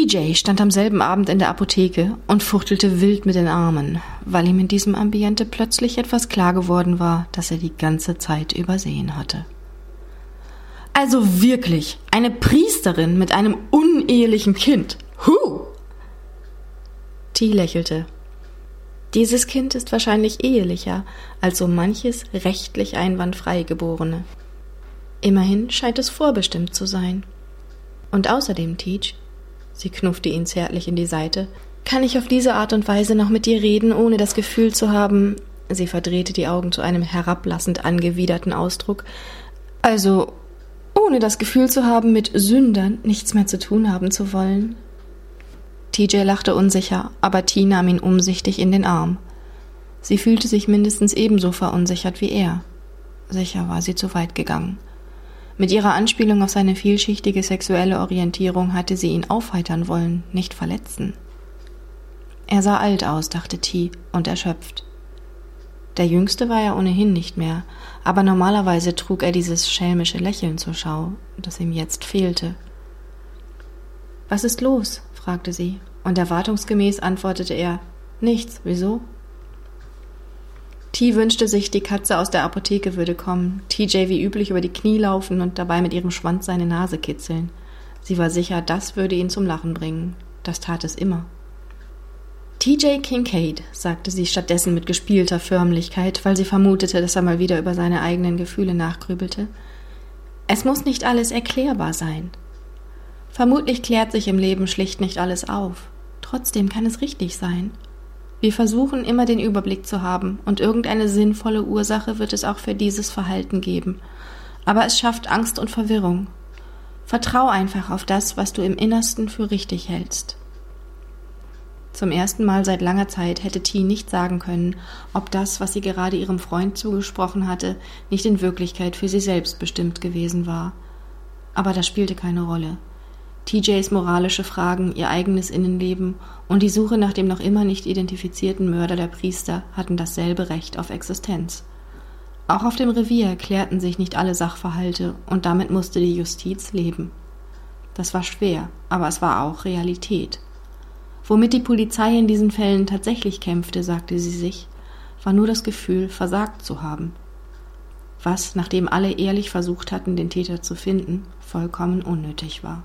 TJ stand am selben Abend in der Apotheke und fuchtelte wild mit den Armen, weil ihm in diesem Ambiente plötzlich etwas klar geworden war, das er die ganze Zeit übersehen hatte. Also wirklich, eine Priesterin mit einem unehelichen Kind. T lächelte. Dieses Kind ist wahrscheinlich ehelicher als so manches rechtlich einwandfrei Geborene. Immerhin scheint es vorbestimmt zu sein. Und außerdem, Teach, sie knuffte ihn zärtlich in die Seite, kann ich auf diese Art und Weise noch mit dir reden, ohne das Gefühl zu haben, sie verdrehte die Augen zu einem herablassend angewiderten Ausdruck, also ohne das Gefühl zu haben, mit Sündern nichts mehr zu tun haben zu wollen. TJ lachte unsicher, aber T nahm ihn umsichtig in den Arm. Sie fühlte sich mindestens ebenso verunsichert wie er. Sicher war sie zu weit gegangen. Mit ihrer Anspielung auf seine vielschichtige sexuelle Orientierung hatte sie ihn aufheitern wollen, nicht verletzen. Er sah alt aus, dachte T, und erschöpft. Der Jüngste war er ohnehin nicht mehr, aber normalerweise trug er dieses schelmische Lächeln zur Schau, das ihm jetzt fehlte. »Was ist los?« fragte sie, und erwartungsgemäß antwortete er, »Nichts, wieso?« T wünschte sich, die Katze aus der Apotheke würde kommen, TJ wie üblich über die Knie laufen und dabei mit ihrem Schwanz seine Nase kitzeln. Sie war sicher, das würde ihn zum Lachen bringen. Das tat es immer. TJ Kincaid, sagte sie stattdessen mit gespielter Förmlichkeit, weil sie vermutete, dass er mal wieder über seine eigenen Gefühle nachgrübelte. Es muss nicht alles erklärbar sein. Vermutlich klärt sich im Leben schlicht nicht alles auf. Trotzdem kann es richtig sein. Wir versuchen immer den Überblick zu haben und irgendeine sinnvolle Ursache wird es auch für dieses Verhalten geben. Aber es schafft Angst und Verwirrung. Vertrau einfach auf das, was du im Innersten für richtig hältst. Zum ersten Mal seit langer Zeit hätte T nicht sagen können, ob das, was sie gerade ihrem Freund zugesprochen hatte, nicht in Wirklichkeit für sie selbst bestimmt gewesen war. Aber das spielte keine Rolle. TJs moralische Fragen, ihr eigenes Innenleben und die Suche nach dem noch immer nicht identifizierten Mörder der Priester hatten dasselbe Recht auf Existenz. Auch auf dem Revier klärten sich nicht alle Sachverhalte und damit musste die Justiz leben. Das war schwer, aber es war auch Realität. Womit die Polizei in diesen Fällen tatsächlich kämpfte, sagte sie sich, war nur das Gefühl, versagt zu haben. Was, nachdem alle ehrlich versucht hatten, den Täter zu finden, vollkommen unnötig war.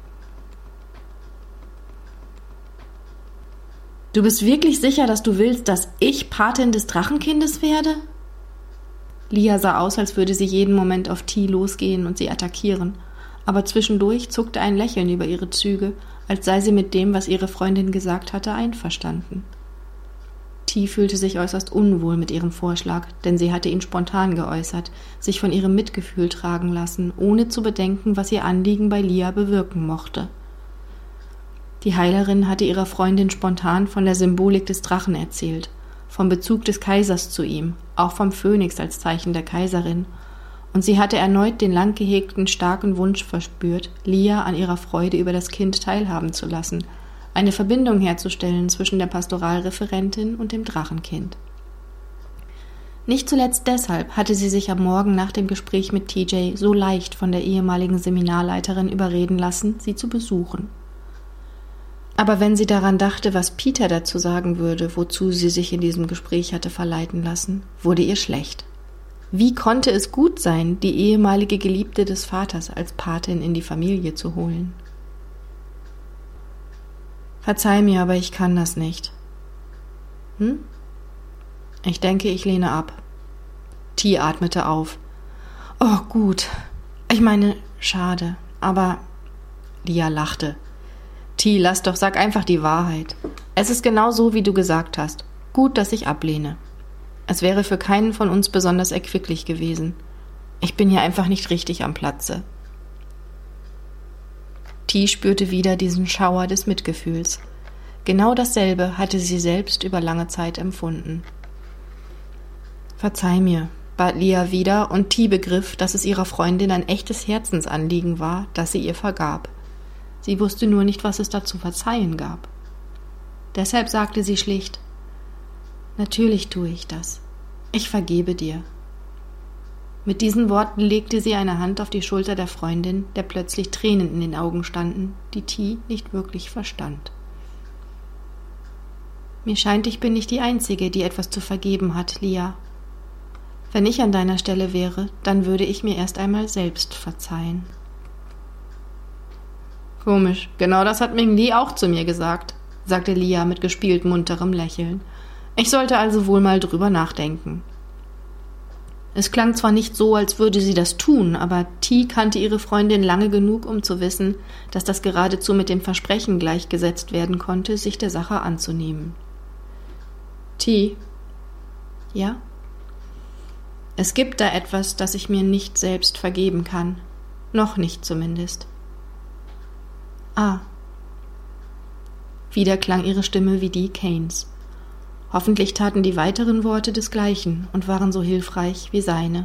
»Du bist wirklich sicher, dass du willst, dass ich Patin des Drachenkindes werde?« Lia sah aus, als würde sie jeden Moment auf T losgehen und sie attackieren, aber zwischendurch zuckte ein Lächeln über ihre Züge, als sei sie mit dem, was ihre Freundin gesagt hatte, einverstanden. T fühlte sich äußerst unwohl mit ihrem Vorschlag, denn sie hatte ihn spontan geäußert, sich von ihrem Mitgefühl tragen lassen, ohne zu bedenken, was ihr Anliegen bei Lia bewirken mochte. Die Heilerin hatte ihrer Freundin spontan von der Symbolik des Drachen erzählt, vom Bezug des Kaisers zu ihm, auch vom Phönix als Zeichen der Kaiserin, und sie hatte erneut den lang gehegten starken Wunsch verspürt, Lia an ihrer Freude über das Kind teilhaben zu lassen, eine Verbindung herzustellen zwischen der Pastoralreferentin und dem Drachenkind. Nicht zuletzt deshalb hatte sie sich am Morgen nach dem Gespräch mit TJ so leicht von der ehemaligen Seminarleiterin überreden lassen, sie zu besuchen. Aber wenn sie daran dachte, was Peter dazu sagen würde, wozu sie sich in diesem Gespräch hatte verleiten lassen, wurde ihr schlecht. Wie konnte es gut sein, die ehemalige Geliebte des Vaters als Patin in die Familie zu holen? Verzeih mir, aber ich kann das nicht. Ich denke, ich lehne ab. T atmete auf. Oh, gut. Ich meine, schade, aber... Lia lachte. T, lass doch, sag einfach die Wahrheit. Es ist genau so, wie du gesagt hast. Gut, dass ich ablehne. Es wäre für keinen von uns besonders erquicklich gewesen. Ich bin hier einfach nicht richtig am Platze. T spürte wieder diesen Schauer des Mitgefühls. Genau dasselbe hatte sie selbst über lange Zeit empfunden. Verzeih mir, bat Lia wieder, und T begriff, dass es ihrer Freundin ein echtes Herzensanliegen war, das sie ihr vergab. Sie wusste nur nicht, was es da zu verzeihen gab. Deshalb sagte sie schlicht, »Natürlich tue ich das. Ich vergebe dir.« Mit diesen Worten legte sie eine Hand auf die Schulter der Freundin, der plötzlich Tränen in den Augen standen, die T nicht wirklich verstand. Mir scheint, ich bin nicht die Einzige, die etwas zu vergeben hat, Lia. Wenn ich an deiner Stelle wäre, dann würde ich mir erst einmal selbst verzeihen. Komisch, genau das hat Ming Li auch zu mir gesagt, sagte Lia mit gespielt munterem Lächeln. Ich sollte also wohl mal drüber nachdenken. Es klang zwar nicht so, als würde sie das tun, aber T kannte ihre Freundin lange genug, um zu wissen, dass das geradezu mit dem Versprechen gleichgesetzt werden konnte, sich der Sache anzunehmen. T. Ja? Es gibt da etwas, das ich mir nicht selbst vergeben kann. Noch nicht zumindest. Ah. Wieder klang ihre Stimme wie die Kanes. Hoffentlich taten die weiteren Worte desgleichen und waren so hilfreich wie seine.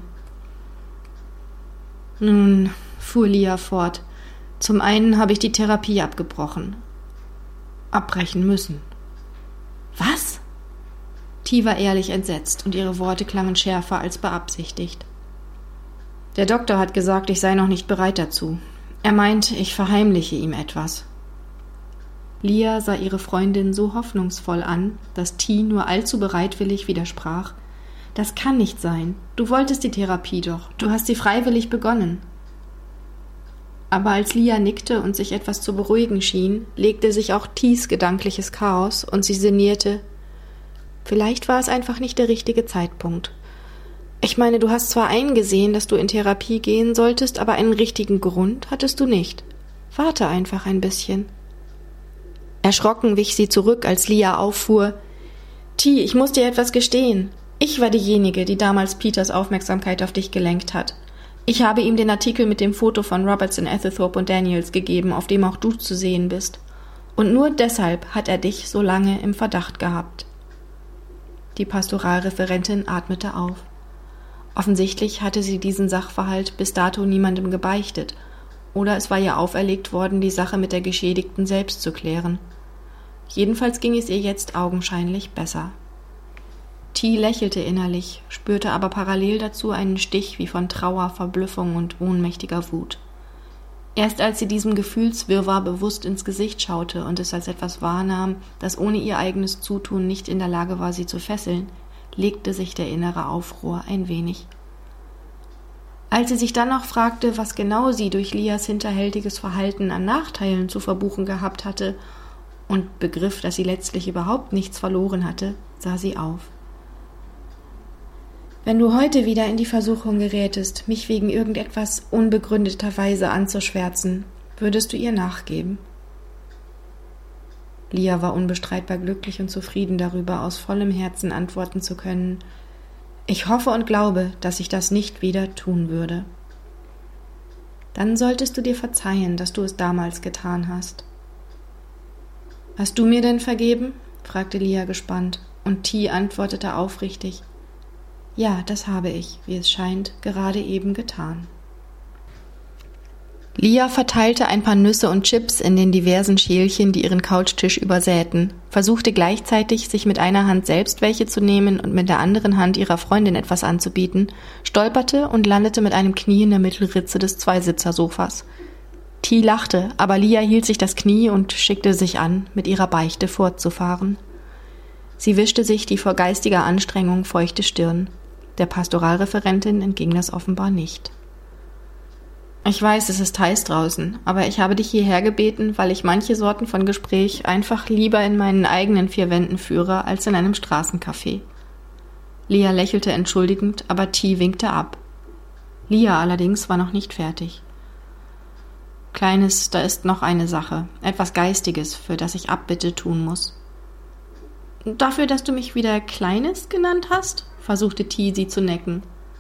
Nun, fuhr Lia fort, zum einen habe ich die Therapie abgebrochen. Abbrechen müssen. Was? T war ehrlich entsetzt und ihre Worte klangen schärfer als beabsichtigt. Der Doktor hat gesagt, ich sei noch nicht bereit dazu. Er meint, ich verheimliche ihm etwas. Lia sah ihre Freundin so hoffnungsvoll an, dass T nur allzu bereitwillig widersprach. Das kann nicht sein. Du wolltest die Therapie doch. Du hast sie freiwillig begonnen. Aber als Lia nickte und sich etwas zu beruhigen schien, legte sich auch Ts gedankliches Chaos und sie sinnierte: Vielleicht war es einfach nicht der richtige Zeitpunkt. Ich meine, du hast zwar eingesehen, dass du in Therapie gehen solltest, aber einen richtigen Grund hattest du nicht. Warte einfach ein bisschen. Erschrocken wich sie zurück, als Lia auffuhr. T, ich muss dir etwas gestehen. Ich war diejenige, die damals Peters Aufmerksamkeit auf dich gelenkt hat. Ich habe ihm den Artikel mit dem Foto von Robertson, Ethelthorpe und Daniels gegeben, auf dem auch du zu sehen bist. Und nur deshalb hat er dich so lange im Verdacht gehabt. Die Pastoralreferentin atmete auf. Offensichtlich hatte sie diesen Sachverhalt bis dato niemandem gebeichtet, oder es war ihr auferlegt worden, die Sache mit der Geschädigten selbst zu klären. Jedenfalls ging es ihr jetzt augenscheinlich besser. T lächelte innerlich, spürte aber parallel dazu einen Stich wie von Trauer, Verblüffung und ohnmächtiger Wut. Erst als sie diesem Gefühlswirrwarr bewusst ins Gesicht schaute und es als etwas wahrnahm, das ohne ihr eigenes Zutun nicht in der Lage war, sie zu fesseln, legte sich der innere Aufruhr ein wenig. Als sie sich dann noch fragte, was genau sie durch Lias hinterhältiges Verhalten an Nachteilen zu verbuchen gehabt hatte und begriff, dass sie letztlich überhaupt nichts verloren hatte, sah sie auf. Wenn du heute wieder in die Versuchung gerätest, mich wegen irgendetwas unbegründeterweise anzuschwärzen, würdest du ihr nachgeben? Lia war unbestreitbar glücklich und zufrieden darüber, aus vollem Herzen antworten zu können: Ich hoffe und glaube, dass ich das nicht wieder tun würde. Dann solltest du dir verzeihen, dass du es damals getan hast. Hast du mir denn vergeben? Fragte Lia gespannt, und T antwortete aufrichtig: Ja, das habe ich, wie es scheint, gerade eben getan. Lia verteilte ein paar Nüsse und Chips in den diversen Schälchen, die ihren Couchtisch übersäten, versuchte gleichzeitig, sich mit einer Hand selbst welche zu nehmen und mit der anderen Hand ihrer Freundin etwas anzubieten, stolperte und landete mit einem Knie in der Mittelritze des Zweisitzersofas. T lachte, aber Lia hielt sich das Knie und schickte sich an, mit ihrer Beichte fortzufahren. Sie wischte sich die vor geistiger Anstrengung feuchte Stirn. Der Pastoralreferentin entging das offenbar nicht. Ich weiß, es ist heiß draußen, aber ich habe dich hierher gebeten, weil ich manche Sorten von Gespräch einfach lieber in meinen eigenen 4 Wänden führe, als in einem Straßencafé. Lia lächelte entschuldigend, aber T winkte ab. Lia allerdings war noch nicht fertig. Kleines, da ist noch eine Sache, etwas Geistiges, für das ich Abbitte tun muss. Dafür, dass du mich wieder Kleines genannt hast? Versuchte T, sie zu necken.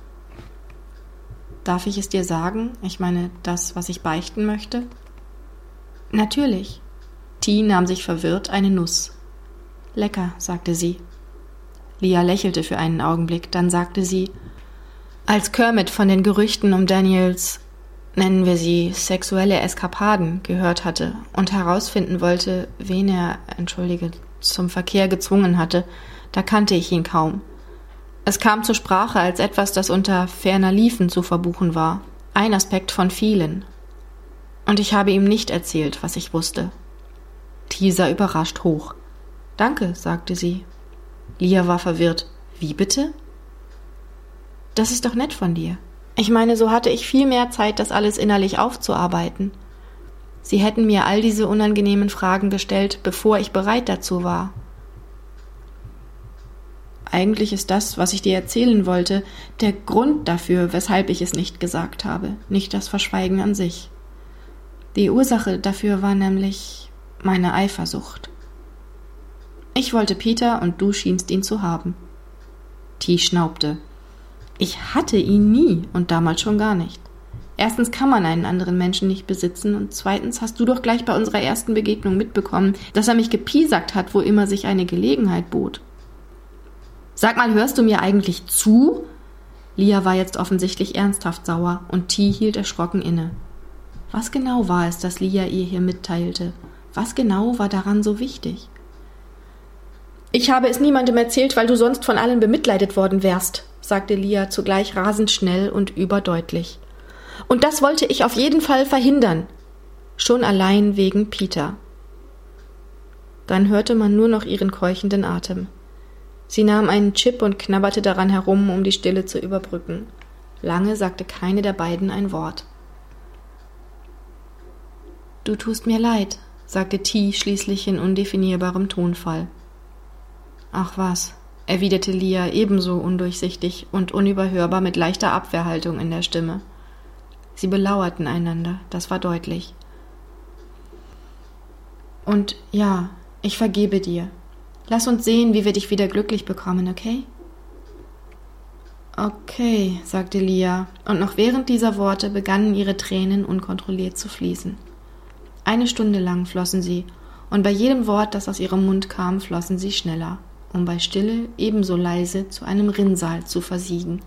Darf ich es dir sagen? Ich meine, das, was ich beichten möchte? Natürlich. T nahm sich verwirrt eine Nuss. Lecker, sagte sie. Lia lächelte für einen Augenblick, dann sagte sie: Als Kermit von den Gerüchten um Daniels, nennen wir sie sexuelle Eskapaden, gehört hatte und herausfinden wollte, wen er, zum Verkehr gezwungen hatte, da kannte ich ihn kaum. Es kam zur Sprache als etwas, das unter ferner liefen zu verbuchen war. Ein Aspekt von vielen. Und ich habe ihm nicht erzählt, was ich wusste. T sah überrascht hoch. »Danke«, sagte sie. Lia war verwirrt. »Wie bitte?« »Das ist doch nett von dir. Ich meine, so hatte ich viel mehr Zeit, das alles innerlich aufzuarbeiten. Sie hätten mir all diese unangenehmen Fragen gestellt, bevor ich bereit dazu war.« Eigentlich ist das, was ich dir erzählen wollte, der Grund dafür, weshalb ich es nicht gesagt habe, nicht das Verschweigen an sich. Die Ursache dafür war nämlich meine Eifersucht. Ich wollte Peter und du schienst ihn zu haben. T schnaubte. Ich hatte ihn nie und damals schon gar nicht. Erstens kann man einen anderen Menschen nicht besitzen und zweitens hast du doch gleich bei unserer ersten Begegnung mitbekommen, dass er mich gepiesackt hat, wo immer sich eine Gelegenheit bot. Sag mal, hörst du mir eigentlich zu? Lia war jetzt offensichtlich ernsthaft sauer und T hielt erschrocken inne. Was genau war es, das Lia ihr hier mitteilte? Was genau war daran so wichtig? Ich habe es niemandem erzählt, weil du sonst von allen bemitleidet worden wärst, sagte Lia zugleich rasend schnell und überdeutlich. Und das wollte ich auf jeden Fall verhindern. Schon allein wegen Peter. Dann hörte man nur noch ihren keuchenden Atem. Sie nahm einen Chip und knabberte daran herum, um die Stille zu überbrücken. Lange sagte keine der beiden ein Wort. »Du tust mir leid«, sagte T schließlich in undefinierbarem Tonfall. »Ach was«, erwiderte Lia ebenso undurchsichtig und unüberhörbar mit leichter Abwehrhaltung in der Stimme. Sie belauerten einander, das war deutlich. »Und ja, ich vergebe dir. Lass uns sehen, wie wir dich wieder glücklich bekommen, okay?« »Okay«, sagte Lia, und noch während dieser Worte begannen ihre Tränen unkontrolliert zu fließen. 1 Stunde lang flossen sie, und bei jedem Wort, das aus ihrem Mund kam, flossen sie schneller, um bei Stille ebenso leise zu einem Rinnsal zu versiegen.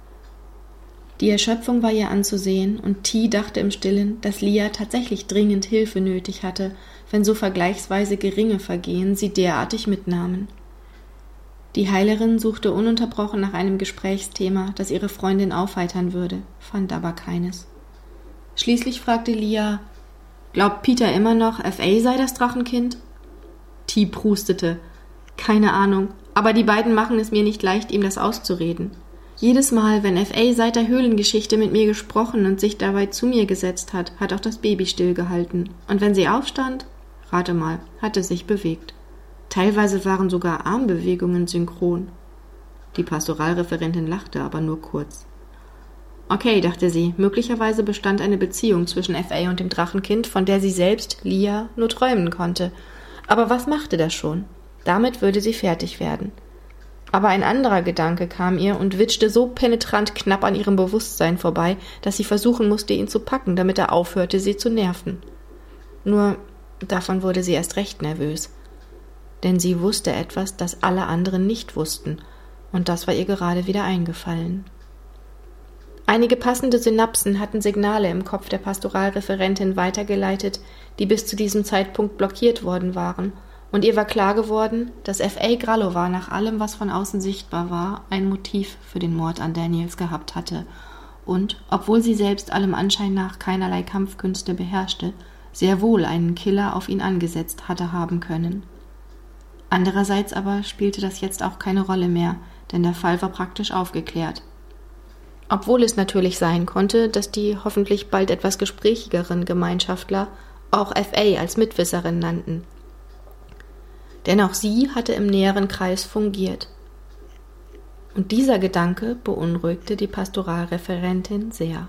Die Erschöpfung war ihr anzusehen, und T dachte im Stillen, dass Lia tatsächlich dringend Hilfe nötig hatte, wenn so vergleichsweise geringe Vergehen sie derartig mitnahmen. Die Heilerin suchte ununterbrochen nach einem Gesprächsthema, das ihre Freundin aufheitern würde, fand aber keines. Schließlich fragte Lia, »Glaubt Peter immer noch, F.A. sei das Drachenkind?« T prustete. »Keine Ahnung, aber die beiden machen es mir nicht leicht, ihm das auszureden. Jedes Mal, wenn F.A. seit der Höhlengeschichte mit mir gesprochen und sich dabei zu mir gesetzt hat, hat auch das Baby stillgehalten. Und wenn sie aufstand, rate mal, hat es sich bewegt. Teilweise waren sogar Armbewegungen synchron.« Die Pastoralreferentin lachte, aber nur kurz. Okay, dachte sie, möglicherweise bestand eine Beziehung zwischen F.A. und dem Drachenkind, von der sie selbst, Lia, nur träumen konnte. Aber was machte das schon? Damit würde sie fertig werden. Aber ein anderer Gedanke kam ihr und witschte so penetrant knapp an ihrem Bewusstsein vorbei, dass sie versuchen musste, ihn zu packen, damit er aufhörte, sie zu nerven. Nur davon wurde sie erst recht nervös. Denn sie wusste etwas, das alle anderen nicht wussten, und das war ihr gerade wieder eingefallen. Einige passende Synapsen hatten Signale im Kopf der Pastoralreferentin weitergeleitet, die bis zu diesem Zeitpunkt blockiert worden waren, und ihr war klar geworden, dass F.A. Gralova nach allem, was von außen sichtbar war, ein Motiv für den Mord an Daniels gehabt hatte und, obwohl sie selbst allem Anschein nach keinerlei Kampfkünste beherrschte, sehr wohl einen Killer auf ihn angesetzt hatte haben können. Andererseits aber spielte das jetzt auch keine Rolle mehr, denn der Fall war praktisch aufgeklärt. Obwohl es natürlich sein konnte, dass die hoffentlich bald etwas gesprächigeren Gemeinschaftler auch F.A. als Mitwisserin nannten. Denn auch sie hatte im näheren Kreis fungiert. Und dieser Gedanke beunruhigte die Pastoralreferentin sehr.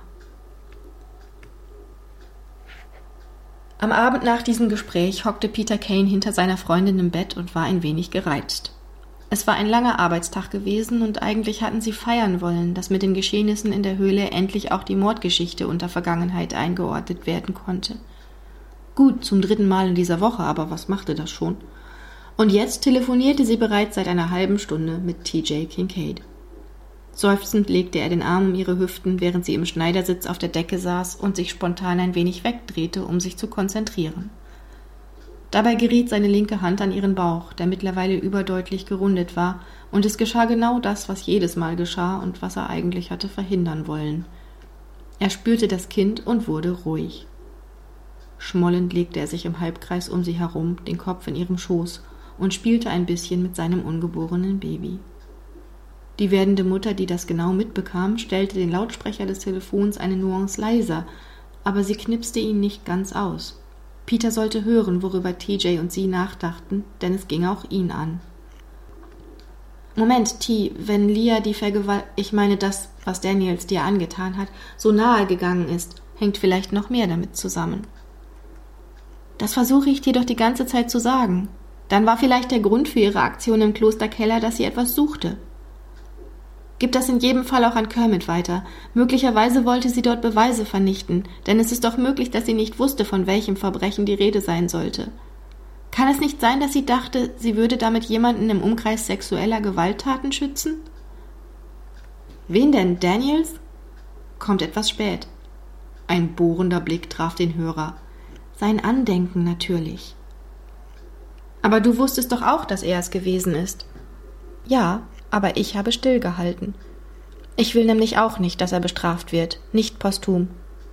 Am Abend nach diesem Gespräch hockte Peter Kane hinter seiner Freundin im Bett und war ein wenig gereizt. Es war ein langer Arbeitstag gewesen und eigentlich hatten sie feiern wollen, dass mit den Geschehnissen in der Höhle endlich auch die Mordgeschichte unter Vergangenheit eingeordnet werden konnte. Gut, zum 3. Mal in dieser Woche, aber was machte das schon? Und jetzt telefonierte sie bereits seit einer halben Stunde mit T.J. Kincaid. Seufzend legte er den Arm um ihre Hüften, während sie im Schneidersitz auf der Decke saß und sich spontan ein wenig wegdrehte, um sich zu konzentrieren. Dabei geriet seine linke Hand an ihren Bauch, der mittlerweile überdeutlich gerundet war Und es geschah genau das, was jedes Mal geschah und was er eigentlich hatte verhindern wollen. Er spürte das Kind und wurde ruhig. Schmollend legte er sich im Halbkreis um sie herum, den Kopf in ihrem Schoß, und spielte ein bisschen mit seinem ungeborenen Baby. Die werdende Mutter, die das genau mitbekam, stellte den Lautsprecher des Telefons eine Nuance leiser, aber sie knipste ihn nicht ganz aus. Peter sollte hören, worüber TJ und sie nachdachten, denn es ging auch ihn an. Moment, T, wenn Leah die ich meine das, was Daniels dir angetan hat, so nahe gegangen ist, hängt vielleicht noch mehr damit zusammen. Das versuche ich dir doch die ganze Zeit zu sagen. Dann war vielleicht der Grund für ihre Aktion im Klosterkeller, dass sie etwas suchte. Gib das in jedem Fall auch an Kermit weiter. Möglicherweise wollte sie dort Beweise vernichten, denn es ist doch möglich, dass sie nicht wusste, von welchem Verbrechen die Rede sein sollte. Kann es nicht sein, dass sie dachte, sie würde damit jemanden im Umkreis sexueller Gewalttaten schützen? Wen denn, Daniels? Kommt etwas spät. Ein bohrender Blick traf den Hörer. Sein Andenken natürlich. Aber du wusstest doch auch, dass er es gewesen ist. Ja, aber ich habe stillgehalten. Ich will nämlich auch nicht, dass er bestraft wird, nicht posthum.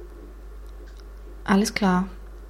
Alles klar.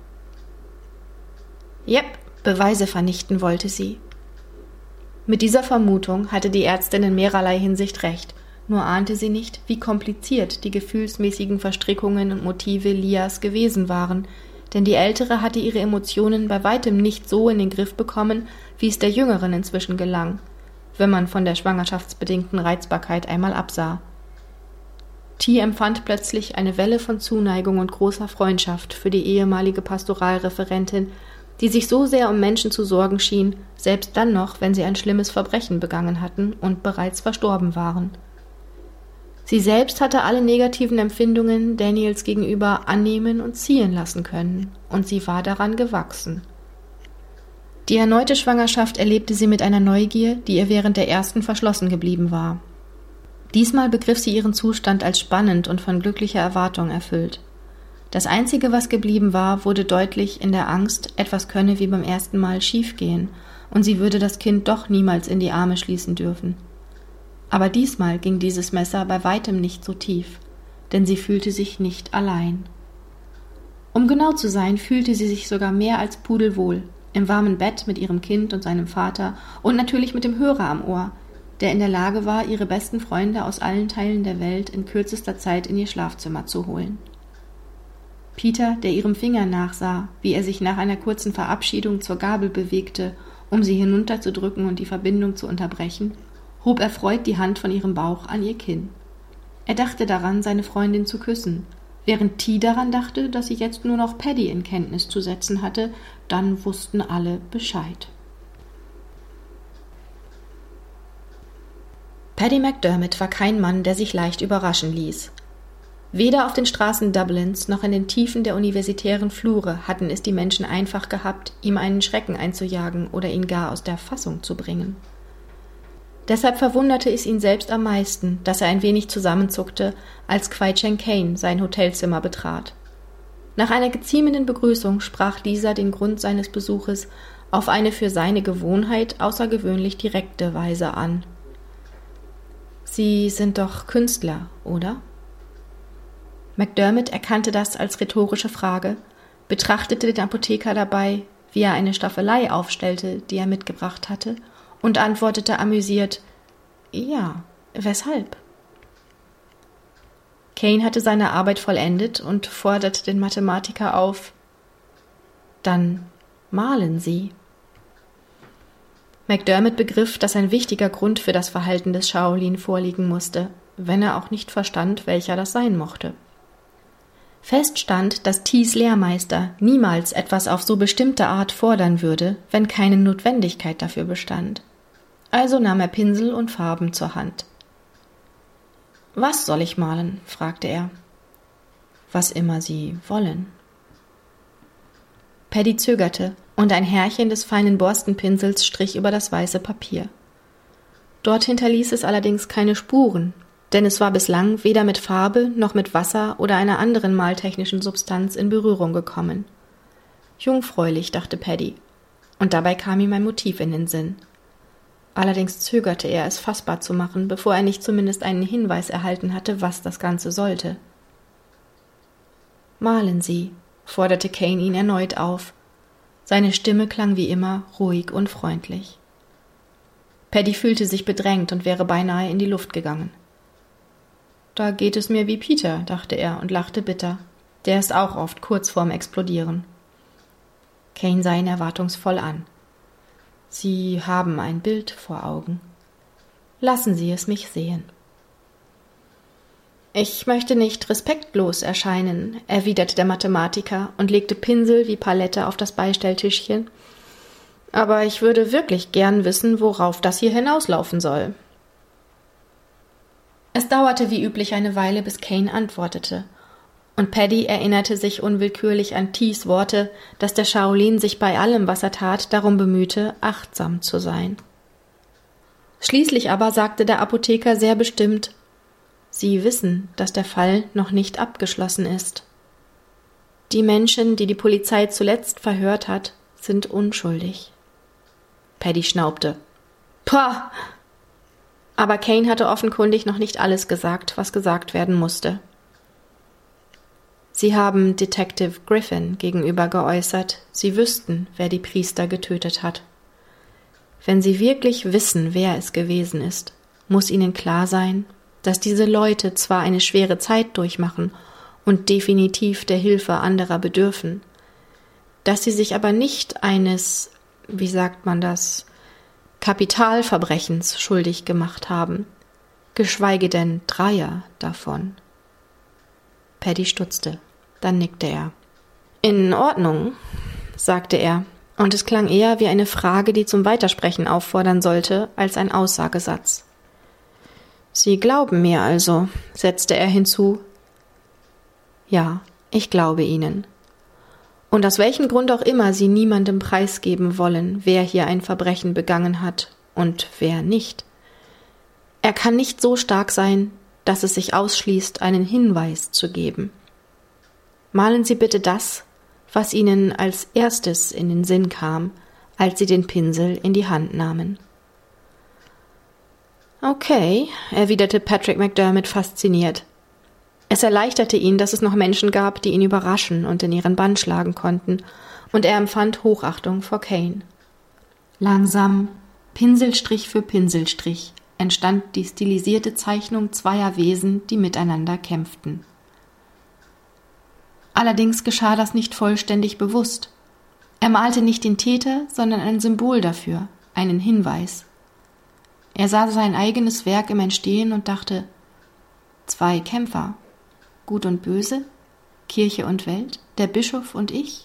Jep, Beweise vernichten wollte sie. Mit dieser Vermutung hatte die Ärztin in mehrerlei Hinsicht recht, nur ahnte sie nicht, wie kompliziert die gefühlsmäßigen Verstrickungen und Motive Leahs gewesen waren, denn die Ältere hatte ihre Emotionen bei weitem nicht so in den Griff bekommen, wie es der Jüngeren inzwischen gelang, wenn man von der schwangerschaftsbedingten Reizbarkeit einmal absah. T empfand plötzlich eine Welle von Zuneigung und großer Freundschaft für die ehemalige Pastoralreferentin, die sich so sehr um Menschen zu sorgen schien, selbst dann noch, wenn sie ein schlimmes Verbrechen begangen hatten und bereits verstorben waren. Sie selbst hatte alle negativen Empfindungen Daniels gegenüber annehmen und ziehen lassen können, und sie war daran gewachsen. Die erneute Schwangerschaft erlebte sie mit einer Neugier, die ihr während der ersten verschlossen geblieben war. Diesmal begriff sie ihren Zustand als spannend und von glücklicher Erwartung erfüllt. Das Einzige, was geblieben war, wurde deutlich in der Angst, etwas könne wie beim ersten Mal schiefgehen, und sie würde das Kind doch niemals in die Arme schließen dürfen. Aber diesmal ging dieses Messer bei weitem nicht so tief, denn sie fühlte sich nicht allein. Um genau zu sein, fühlte sie sich sogar mehr als pudelwohl, im warmen Bett mit ihrem Kind und seinem Vater und natürlich mit dem Hörer am Ohr, der in der Lage war, ihre besten Freunde aus allen Teilen der Welt in kürzester Zeit in ihr Schlafzimmer zu holen. Peter, der ihrem Finger nachsah, wie er sich nach einer kurzen Verabschiedung zur Gabel bewegte, um sie hinunterzudrücken und die Verbindung zu unterbrechen, hob erfreut die Hand von ihrem Bauch an ihr Kinn. Er dachte daran, seine Freundin zu küssen, während T daran dachte, dass sie jetzt nur noch Paddy in Kenntnis zu setzen hatte, dann wussten alle Bescheid. Paddy McDermott war kein Mann, der sich leicht überraschen ließ. Weder auf den Straßen Dublins noch in den Tiefen der universitären Flure hatten es die Menschen einfach gehabt, ihm einen Schrecken einzujagen oder ihn gar aus der Fassung zu bringen. Deshalb verwunderte es ihn selbst am meisten, dass er ein wenig zusammenzuckte, als Kwai Chang Caine sein Hotelzimmer betrat. Nach einer geziemenden Begrüßung sprach dieser den Grund seines Besuches auf eine für seine Gewohnheit außergewöhnlich direkte Weise an. »Sie sind doch Künstler, oder?« McDermott erkannte das als rhetorische Frage, betrachtete den Apotheker dabei, wie er eine Staffelei aufstellte, die er mitgebracht hatte, und antwortete amüsiert, »Ja, weshalb?« Caine hatte seine Arbeit vollendet und forderte den Mathematiker auf, »Dann malen Sie.« McDermott begriff, dass ein wichtiger Grund für das Verhalten des Shaolin vorliegen musste, wenn er auch nicht verstand, welcher das sein mochte. Fest stand, dass Ts Lehrmeister niemals etwas auf so bestimmte Art fordern würde, wenn keine Notwendigkeit dafür bestand. Also nahm er Pinsel und Farben zur Hand. »Was soll ich malen?« fragte er. »Was immer Sie wollen.« Paddy zögerte, und ein Härchen des feinen Borstenpinsels strich über das weiße Papier. Dort hinterließ es allerdings keine Spuren, denn es war bislang weder mit Farbe noch mit Wasser oder einer anderen maltechnischen Substanz in Berührung gekommen. Jungfräulich, dachte Paddy, und dabei kam ihm ein Motiv in den Sinn. Allerdings zögerte er, es fassbar zu machen, bevor er nicht zumindest einen Hinweis erhalten hatte, was das Ganze sollte. »Malen Sie«, forderte Kane ihn erneut auf. Seine Stimme klang wie immer ruhig und freundlich. Paddy fühlte sich bedrängt und wäre beinahe in die Luft gegangen. »Da geht es mir wie Peter«, dachte er und lachte bitter. Der ist auch oft kurz vorm Explodieren. Kane sah ihn erwartungsvoll an. »Sie haben ein Bild vor Augen. Lassen Sie es mich sehen.« »Ich möchte nicht respektlos erscheinen«, erwiderte der Mathematiker und legte Pinsel wie Palette auf das Beistelltischchen. »Aber ich würde wirklich gern wissen, worauf das hier hinauslaufen soll.« Es dauerte wie üblich eine Weile, bis Kane antwortete, und Paddy erinnerte sich unwillkürlich an Tees Worte, dass der Shaolin sich bei allem, was er tat, darum bemühte, achtsam zu sein. Schließlich aber sagte der Apotheker sehr bestimmt: »Sie wissen, dass der Fall noch nicht abgeschlossen ist. Die Menschen, die die Polizei zuletzt verhört hat, sind unschuldig.« Paddy schnaubte. »Pah!« Aber Kane hatte offenkundig noch nicht alles gesagt, was gesagt werden musste. Sie haben Detective Griffin gegenüber geäußert, Sie wüssten, wer die Priester getötet hat. Wenn Sie wirklich wissen, wer es gewesen ist, muss Ihnen klar sein, dass diese Leute zwar eine schwere Zeit durchmachen und definitiv der Hilfe anderer bedürfen, dass sie sich aber nicht eines, wie sagt man das, Kapitalverbrechens schuldig gemacht haben, geschweige denn 3 davon. Paddy stutzte, dann nickte er. »In Ordnung«, sagte er, und es klang eher wie eine Frage, die zum Weitersprechen auffordern sollte, als ein Aussagesatz. »Sie glauben mir also«, setzte er hinzu. »Ja, ich glaube Ihnen. Und aus welchem Grund auch immer Sie niemandem preisgeben wollen, wer hier ein Verbrechen begangen hat und wer nicht. Er kann nicht so stark sein, dass es sich ausschließt, einen Hinweis zu geben. Malen Sie bitte das, was Ihnen als erstes in den Sinn kam, als Sie den Pinsel in die Hand nahmen.« »Okay«, erwiderte Patrick McDermott fasziniert. Es erleichterte ihn, dass es noch Menschen gab, die ihn überraschen und in ihren Bann schlagen konnten, und er empfand Hochachtung vor Kane. Langsam, Pinselstrich für Pinselstrich, entstand die stilisierte Zeichnung zweier Wesen, die miteinander kämpften. Allerdings geschah das nicht vollständig bewusst. Er malte nicht den Täter, sondern ein Symbol dafür, einen Hinweis. Er sah sein eigenes Werk im Entstehen und dachte: 2 Kämpfer, Gut und Böse, Kirche und Welt, der Bischof und ich?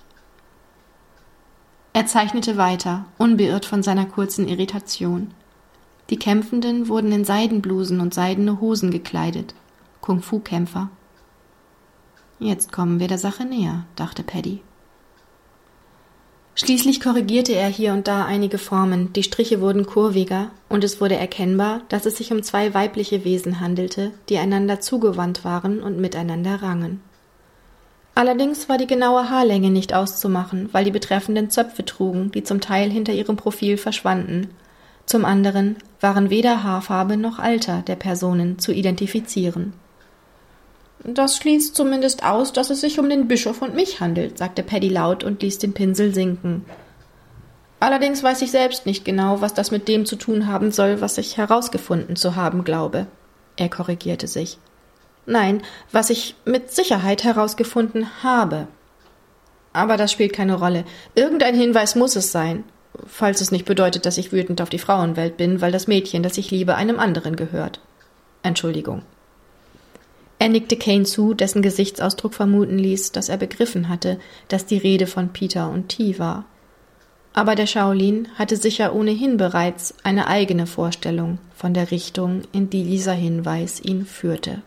Er zeichnete weiter, unbeirrt von seiner kurzen Irritation. Die Kämpfenden wurden in Seidenblusen und seidene Hosen gekleidet, Kung-Fu-Kämpfer. Jetzt kommen wir der Sache näher, dachte Paddy. Schließlich korrigierte er hier und da einige Formen, die Striche wurden kurviger, und es wurde erkennbar, dass es sich um 2 weibliche Wesen handelte, die einander zugewandt waren und miteinander rangen. Allerdings war die genaue Haarlänge nicht auszumachen, weil die betreffenden Zöpfe trugen, die zum Teil hinter ihrem Profil verschwanden. Zum anderen waren weder Haarfarbe noch Alter der Personen zu identifizieren. »Das schließt zumindest aus, dass es sich um den Bischof und mich handelt«, sagte Paddy laut und ließ den Pinsel sinken. »Allerdings weiß ich selbst nicht genau, was das mit dem zu tun haben soll, was ich herausgefunden zu haben glaube.« Er korrigierte sich. »Nein, was ich mit Sicherheit herausgefunden habe. Aber das spielt keine Rolle. Irgendein Hinweis muss es sein, falls es nicht bedeutet, dass ich wütend auf die Frauenwelt bin, weil das Mädchen, das ich liebe, einem anderen gehört. Entschuldigung.« Er nickte Kane zu, dessen Gesichtsausdruck vermuten ließ, dass er begriffen hatte, dass die Rede von Peter und T war. Aber der Shaolin hatte sicher ohnehin bereits eine eigene Vorstellung von der Richtung, in die dieser Hinweis ihn führte.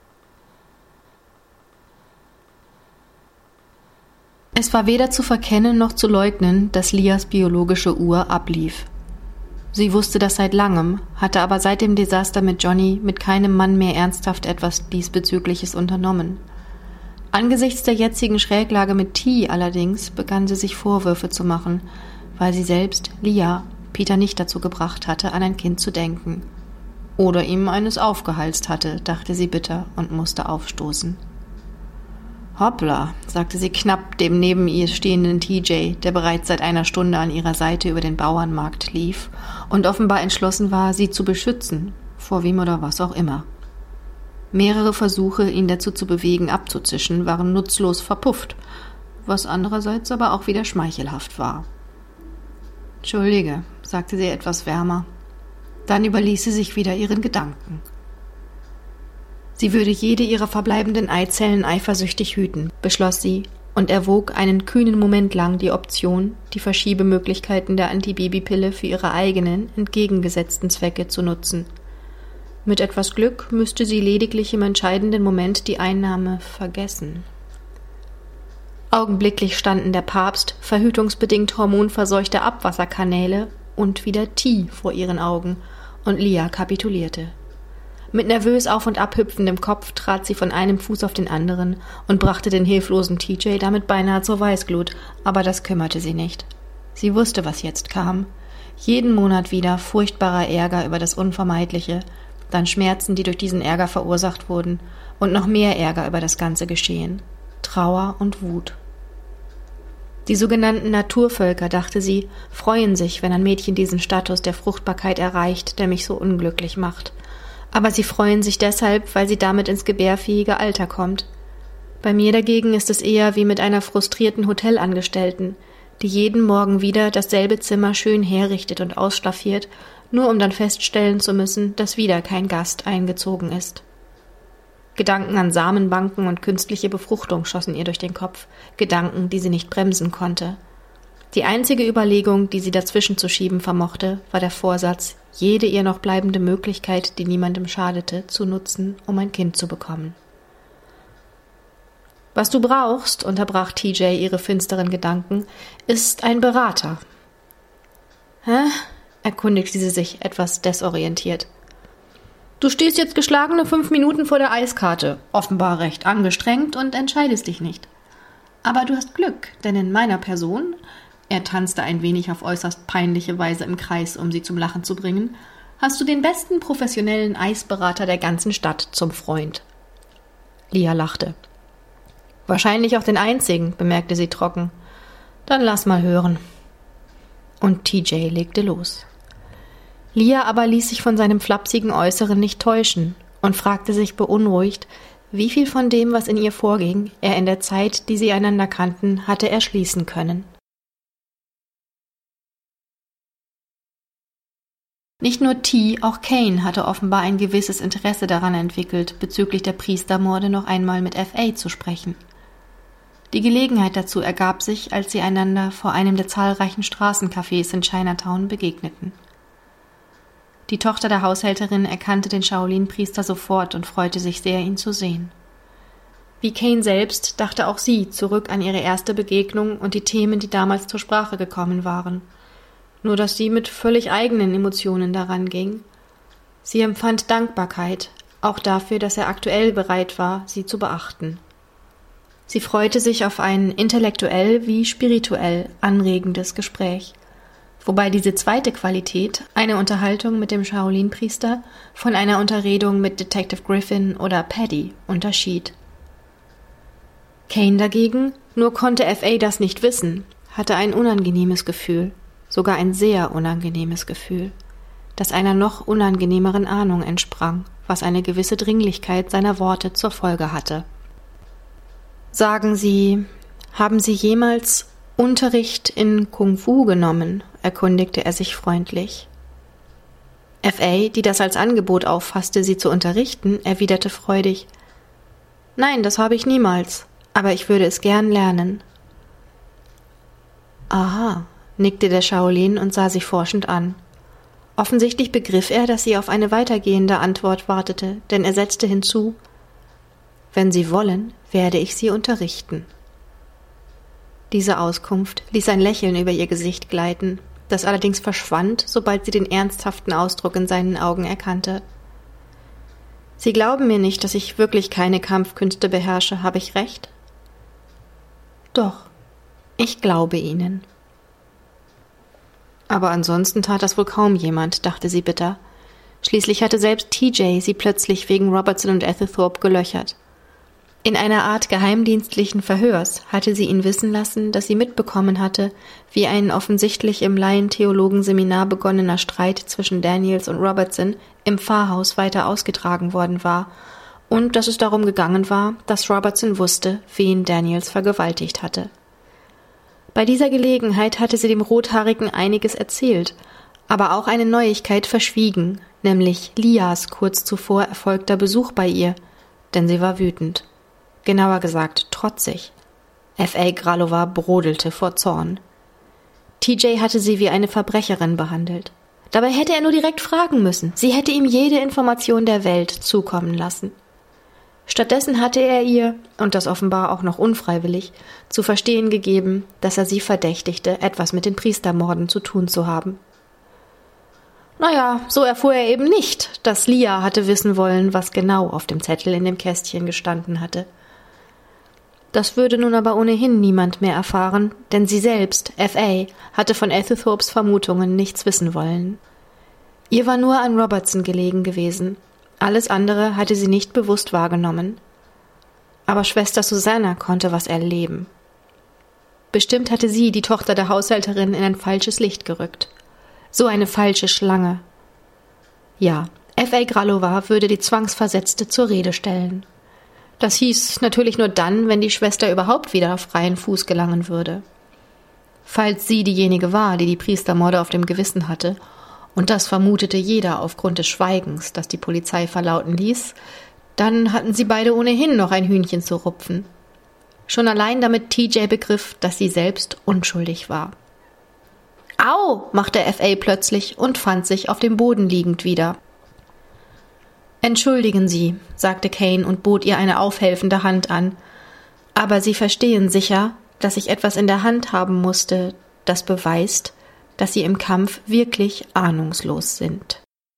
Es war weder zu verkennen noch zu leugnen, dass Lias biologische Uhr ablief. Sie wusste das seit langem, hatte aber seit dem Desaster mit Johnny mit keinem Mann mehr ernsthaft etwas Diesbezügliches unternommen. Angesichts der jetzigen Schräglage mit T allerdings begann sie sich Vorwürfe zu machen, weil sie selbst, Lia, Peter nicht dazu gebracht hatte, an ein Kind zu denken. Oder ihm eines aufgehalst hatte, dachte sie bitter und musste aufstoßen. »Hoppla«, sagte sie knapp dem neben ihr stehenden TJ, der bereits seit einer Stunde an ihrer Seite über den Bauernmarkt lief und offenbar entschlossen war, sie zu beschützen, vor wem oder was auch immer. Mehrere Versuche, ihn dazu zu bewegen, abzuzischen, waren nutzlos verpufft, was andererseits aber auch wieder schmeichelhaft war. »Entschuldige«, sagte sie etwas wärmer. Dann überließ sie sich wieder ihren Gedanken. Sie würde jede ihrer verbleibenden Eizellen eifersüchtig hüten, beschloss sie und erwog einen kühnen Moment lang die Option, die Verschiebemöglichkeiten der Antibabypille für ihre eigenen, entgegengesetzten Zwecke zu nutzen. Mit etwas Glück müsste sie lediglich im entscheidenden Moment die Einnahme vergessen. Augenblicklich standen der Papst, verhütungsbedingt hormonverseuchte Abwasserkanäle und wieder Tee vor ihren Augen, und Lia kapitulierte. Mit nervös auf- und abhüpfendem Kopf trat sie von einem Fuß auf den anderen und brachte den hilflosen TJ damit beinahe zur Weißglut, aber das kümmerte sie nicht. Sie wusste, was jetzt kam. Jeden Monat wieder furchtbarer Ärger über das Unvermeidliche, dann Schmerzen, die durch diesen Ärger verursacht wurden, und noch mehr Ärger über das ganze Geschehen. Trauer und Wut. Die sogenannten Naturvölker, dachte sie, freuen sich, wenn ein Mädchen diesen Status der Fruchtbarkeit erreicht, der mich so unglücklich macht. Aber sie freuen sich deshalb, weil sie damit ins gebärfähige Alter kommt. Bei mir dagegen ist es eher wie mit einer frustrierten Hotelangestellten, die jeden Morgen wieder dasselbe Zimmer schön herrichtet und ausstaffiert, nur um dann feststellen zu müssen, dass wieder kein Gast eingezogen ist. Gedanken an Samenbanken und künstliche Befruchtung schossen ihr durch den Kopf, Gedanken, die sie nicht bremsen konnte. Die einzige Überlegung, die sie dazwischen zu schieben vermochte, war der Vorsatz, jede ihr noch bleibende Möglichkeit, die niemandem schadete, zu nutzen, um ein Kind zu bekommen. »Was du brauchst«, unterbrach TJ ihre finsteren Gedanken, »ist ein Berater.« »Hä?« erkundigte sie sich, etwas desorientiert. »Du stehst jetzt geschlagene 5 Minuten vor der Eiskarte, offenbar recht angestrengt und entscheidest dich nicht. Aber du hast Glück, denn in meiner Person«, er tanzte ein wenig auf äußerst peinliche Weise im Kreis, um sie zum Lachen zu bringen, »hast du den besten professionellen Eisberater der ganzen Stadt zum Freund.« Lia lachte. »Wahrscheinlich auch den einzigen«, bemerkte sie trocken. »Dann lass mal hören.« Und TJ legte los. Lia aber ließ sich von seinem flapsigen Äußeren nicht täuschen und fragte sich beunruhigt, wie viel von dem, was in ihr vorging, er in der Zeit, die sie einander kannten, hatte erschließen können. Nicht nur T, auch Kane hatte offenbar ein gewisses Interesse daran entwickelt, bezüglich der Priestermorde noch einmal mit F.A. zu sprechen. Die Gelegenheit dazu ergab sich, als sie einander vor einem der zahlreichen Straßencafés in Chinatown begegneten. Die Tochter der Haushälterin erkannte den Shaolin-Priester sofort und freute sich sehr, ihn zu sehen. Wie Kane selbst dachte auch sie zurück an ihre erste Begegnung und die Themen, die damals zur Sprache gekommen waren. Nur dass sie mit völlig eigenen Emotionen daran ging. Sie empfand Dankbarkeit, auch dafür, dass er aktuell bereit war, sie zu beachten. Sie freute sich auf ein intellektuell wie spirituell anregendes Gespräch, wobei diese zweite Qualität, eine Unterhaltung mit dem Shaolin-Priester, von einer Unterredung mit Detective Griffin oder Paddy unterschied. Kane dagegen, nur konnte F.A. das nicht wissen, hatte ein unangenehmes Gefühl, sogar ein sehr unangenehmes Gefühl, das einer noch unangenehmeren Ahnung entsprang, was eine gewisse Dringlichkeit seiner Worte zur Folge hatte. »Sagen Sie, haben Sie jemals Unterricht in Kung Fu genommen?« erkundigte er sich freundlich. F.A., die das als Angebot auffasste, sie zu unterrichten, erwiderte freudig, »Nein, das habe ich niemals, aber ich würde es gern lernen.« »Aha«, nickte der Shaolin und sah sie forschend an. Offensichtlich begriff er, dass sie auf eine weitergehende Antwort wartete, denn er setzte hinzu, »Wenn Sie wollen, werde ich Sie unterrichten.« Diese Auskunft ließ ein Lächeln über ihr Gesicht gleiten, das allerdings verschwand, sobald sie den ernsthaften Ausdruck in seinen Augen erkannte. »Sie glauben mir nicht, dass ich wirklich keine Kampfkünste beherrsche, habe ich recht?« »Doch, ich glaube Ihnen.« Aber ansonsten tat das wohl kaum jemand, dachte sie bitter. Schließlich hatte selbst TJ sie plötzlich wegen Robertson und Ethel gelöchert. In einer Art geheimdienstlichen Verhörs hatte sie ihn wissen lassen, dass sie mitbekommen hatte, wie ein offensichtlich im Laientheologenseminar begonnener Streit zwischen Daniels und Robertson im Pfarrhaus weiter ausgetragen worden war und dass es darum gegangen war, dass Robertson wusste, wen Daniels vergewaltigt hatte. Bei dieser Gelegenheit hatte sie dem Rothaarigen einiges erzählt, aber auch eine Neuigkeit verschwiegen, nämlich Lias kurz zuvor erfolgter Besuch bei ihr, denn sie war wütend. Genauer gesagt trotzig. F.A. Gralova brodelte vor Zorn. TJ hatte sie wie eine Verbrecherin behandelt. Dabei hätte er nur direkt fragen müssen. Sie hätte ihm jede Information der Welt zukommen lassen. Stattdessen hatte er ihr, und das offenbar auch noch unfreiwillig, zu verstehen gegeben, dass er sie verdächtigte, etwas mit den Priestermorden zu tun zu haben. Naja, so erfuhr er eben nicht, dass Lia hatte wissen wollen, was genau auf dem Zettel in dem Kästchen gestanden hatte. Das würde nun aber ohnehin niemand mehr erfahren, denn sie selbst, F.A., hatte von Ethel Vermutungen nichts wissen wollen. Ihr war nur an Robertson gelegen gewesen. Alles andere hatte sie nicht bewusst wahrgenommen. Aber Schwester Susanna konnte was erleben. Bestimmt hatte sie, die Tochter der Haushälterin, in ein falsches Licht gerückt. So eine falsche Schlange. Ja, F.A. Gralova würde die Zwangsversetzte zur Rede stellen. Das hieß natürlich nur dann, wenn die Schwester überhaupt wieder auf freien Fuß gelangen würde. Falls sie diejenige war, die die Priestermorde auf dem Gewissen hatte, und das vermutete jeder aufgrund des Schweigens, das die Polizei verlauten ließ, dann hatten sie beide ohnehin noch ein Hühnchen zu rupfen. Schon allein damit TJ begriff, dass sie selbst unschuldig war. »Au!« machte F.A. plötzlich und fand sich auf dem Boden liegend wieder. »Entschuldigen Sie«, sagte Kane und bot ihr eine aufhelfende Hand an. »Aber Sie verstehen sicher, dass ich etwas in der Hand haben musste, das beweist, dass Sie im Kampf wirklich ahnungslos sind.«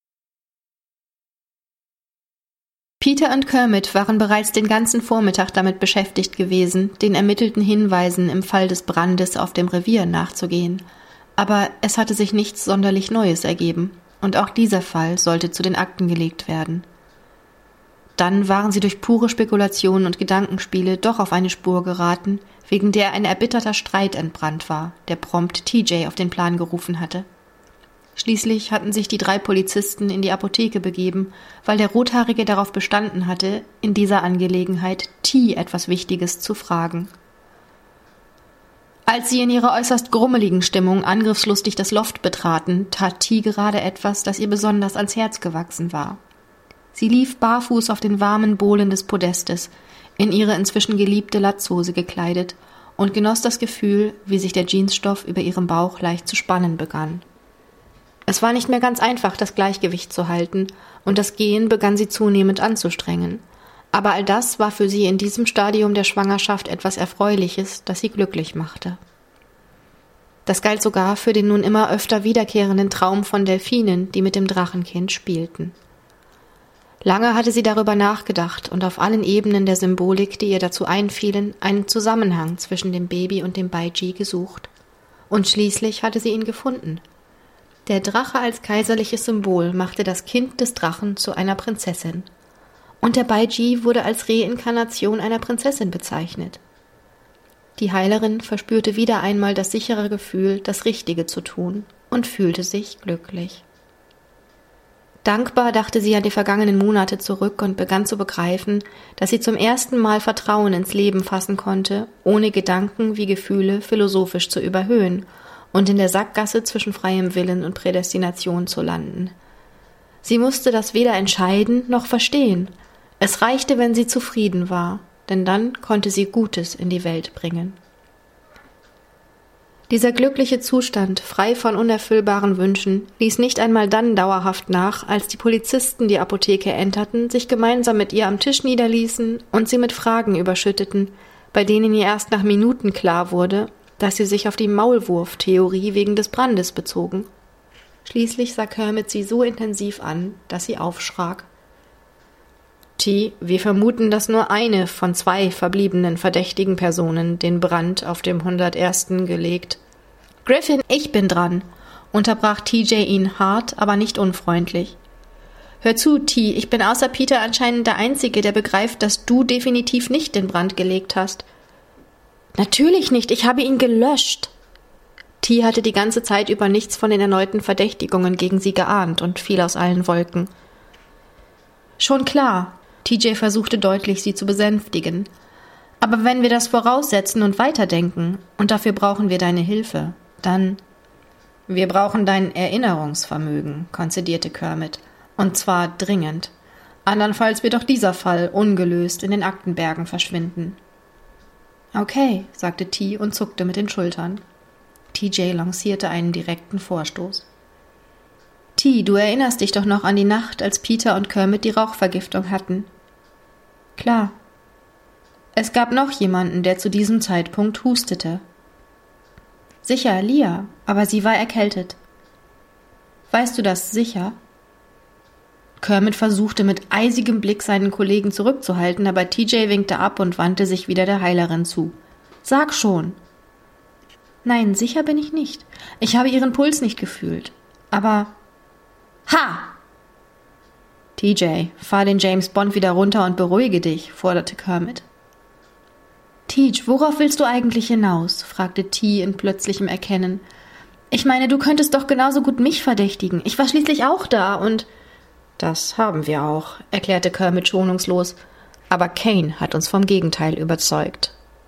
Peter und Kermit waren bereits den ganzen Vormittag damit beschäftigt gewesen, den ermittelten Hinweisen im Fall des Brandes auf dem Revier nachzugehen. Aber es hatte sich nichts sonderlich Neues ergeben, und auch dieser Fall sollte zu den Akten gelegt werden. Dann waren sie durch pure Spekulation und Gedankenspiele doch auf eine Spur geraten, wegen der ein erbitterter Streit entbrannt war, der prompt TJ auf den Plan gerufen hatte. Schließlich hatten sich die 3 Polizisten in die Apotheke begeben, weil der Rothaarige darauf bestanden hatte, in dieser Angelegenheit T etwas Wichtiges zu fragen. Als sie in ihrer äußerst grummeligen Stimmung angriffslustig das Loft betraten, tat T gerade etwas, das ihr besonders ans Herz gewachsen war. Sie lief barfuß auf den warmen Bohlen des Podestes, in ihre inzwischen geliebte Latzhose gekleidet, und genoss das Gefühl, wie sich der Jeansstoff über ihrem Bauch leicht zu spannen begann. Es war nicht mehr ganz einfach, das Gleichgewicht zu halten, und das Gehen begann sie zunehmend anzustrengen. Aber all das war für sie in diesem Stadium der Schwangerschaft etwas Erfreuliches, das sie glücklich machte. Das galt sogar für den nun immer öfter wiederkehrenden Traum von Delfinen, die mit dem Drachenkind spielten. Lange hatte sie darüber nachgedacht und auf allen Ebenen der Symbolik, die ihr dazu einfielen, einen Zusammenhang zwischen dem Baby und dem Baiji gesucht. Und schließlich hatte sie ihn gefunden. Der Drache als kaiserliches Symbol machte das Kind des Drachen zu einer Prinzessin. Und der Baiji wurde als Reinkarnation einer Prinzessin bezeichnet. Die Heilerin verspürte wieder einmal das sichere Gefühl, das Richtige zu tun, und fühlte sich glücklich. Dankbar dachte sie an die vergangenen Monate zurück und begann zu begreifen, dass sie zum ersten Mal Vertrauen ins Leben fassen konnte, ohne Gedanken wie Gefühle philosophisch zu überhöhen und in der Sackgasse zwischen freiem Willen und Prädestination zu landen. Sie musste das weder entscheiden noch verstehen. Es reichte, wenn sie zufrieden war, denn dann konnte sie Gutes in die Welt bringen. Dieser glückliche Zustand, frei von unerfüllbaren Wünschen, ließ nicht einmal dann dauerhaft nach, als die Polizisten die Apotheke enterten, sich gemeinsam mit ihr am Tisch niederließen und sie mit Fragen überschütteten, bei denen ihr erst nach Minuten klar wurde, dass sie sich auf die Maulwurf-Theorie wegen des Brandes bezogen. Schließlich sah Kermit sie so intensiv an, dass sie aufschrak. T, wir vermuten, dass nur eine von 2 verbliebenen verdächtigen Personen den Brand auf dem 101. gelegt. Griffin, ich bin dran. unterbrach TJ ihn hart, aber nicht unfreundlich. »Hör zu, T, ich bin außer Peter anscheinend der Einzige, der begreift, dass du definitiv nicht den Brand gelegt hast.« »Natürlich nicht, ich habe ihn gelöscht.« T hatte die ganze Zeit über nichts von den erneuten Verdächtigungen gegen sie geahnt und fiel aus allen Wolken. »Schon klar«, TJ versuchte deutlich, sie zu besänftigen. »Aber wenn wir das voraussetzen und weiterdenken, und dafür brauchen wir deine Hilfe, dann...« »Wir brauchen dein Erinnerungsvermögen«, konzidierte Kermit. »Und zwar dringend. Andernfalls wird auch dieser Fall ungelöst in den Aktenbergen verschwinden.« »Okay«, sagte T und zuckte mit den Schultern. TJ lancierte einen direkten Vorstoß. »T, du erinnerst dich doch noch an die Nacht, als Peter und Kermit die Rauchvergiftung hatten?« »Klar.« »Es gab noch jemanden, der zu diesem Zeitpunkt hustete.« »Sicher, Lia, aber sie war erkältet.« »Weißt du das sicher?« Kermit versuchte mit eisigem Blick seinen Kollegen zurückzuhalten, aber TJ winkte ab und wandte sich wieder der Heilerin zu. »Sag schon!« »Nein, sicher bin ich nicht. Ich habe ihren Puls nicht gefühlt. Aber...« »Ha!« »TJ, fahr den James Bond wieder runter und beruhige dich«, forderte Kermit. »Teach, worauf willst du eigentlich hinaus?« fragte T in plötzlichem Erkennen. »Ich meine, du könntest doch genauso gut mich verdächtigen. Ich war schließlich auch da und...« »Das haben wir auch«, erklärte Kermit schonungslos. »Aber Kane hat uns vom Gegenteil überzeugt.«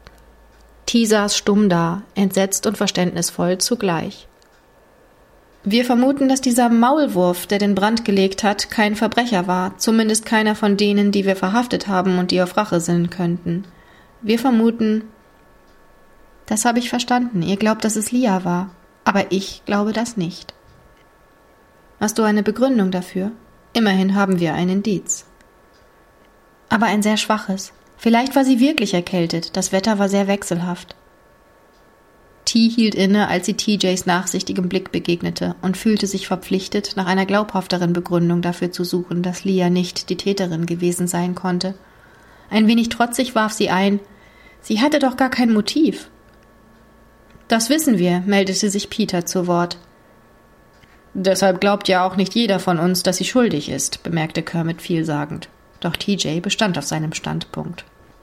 T saß stumm da, entsetzt und verständnisvoll zugleich. »Wir vermuten, dass dieser Maulwurf, der den Brand gelegt hat, kein Verbrecher war, zumindest keiner von denen, die wir verhaftet haben und die auf Rache sinnen könnten. Wir vermuten...« »Das habe ich verstanden. Ihr glaubt, dass es Lia war. Aber ich glaube das nicht.« »Hast du eine Begründung dafür? Immerhin haben wir ein Indiz.« »Aber ein sehr schwaches. Vielleicht war sie wirklich erkältet. Das Wetter war sehr wechselhaft.« T hielt inne, als sie TJs nachsichtigem Blick begegnete und fühlte sich verpflichtet, nach einer glaubhafteren Begründung dafür zu suchen, dass Lia nicht die Täterin gewesen sein konnte. Ein wenig trotzig warf sie ein, sie hatte doch gar kein Motiv. »Das wissen wir«, meldete sich Peter zu Wort. »Deshalb glaubt ja auch nicht jeder von uns, dass sie schuldig ist«, bemerkte Kermit vielsagend. Doch TJ bestand auf seinem Standpunkt.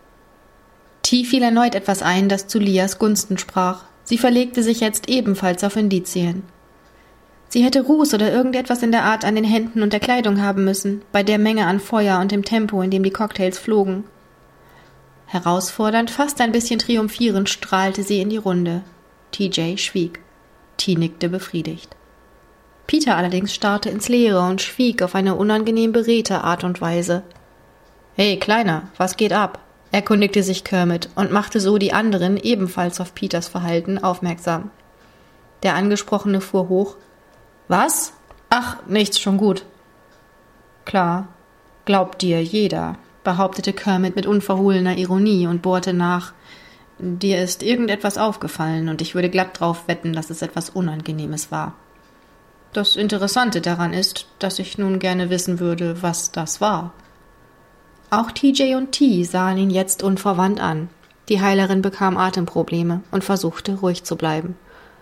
T fiel erneut etwas ein, das zu Lias Gunsten sprach. Sie verlegte sich jetzt ebenfalls auf Indizien. Sie hätte Ruß oder irgendetwas in der Art an den Händen und der Kleidung haben müssen, bei der Menge an Feuer und dem Tempo, in dem die Cocktails flogen. Herausfordernd, fast ein bisschen triumphierend, strahlte sie in die Runde. TJ schwieg. T nickte befriedigt. Peter allerdings starrte ins Leere und schwieg auf eine unangenehm beredte Art und Weise. »Hey, Kleiner, was geht ab?« erkundigte sich Kermit und machte so die anderen ebenfalls auf Peters Verhalten aufmerksam. Der Angesprochene fuhr hoch. »Was? Ach, nichts, schon gut.« »Klar, glaubt dir jeder«, behauptete Kermit mit unverhohlener Ironie und bohrte nach. »Dir ist irgendetwas aufgefallen und ich würde glatt drauf wetten, dass es etwas Unangenehmes war. Das Interessante daran ist, dass ich nun gerne wissen würde, was das war.« Auch TJ und T sahen ihn jetzt unverwandt an. Die Heilerin bekam Atemprobleme und versuchte, ruhig zu bleiben.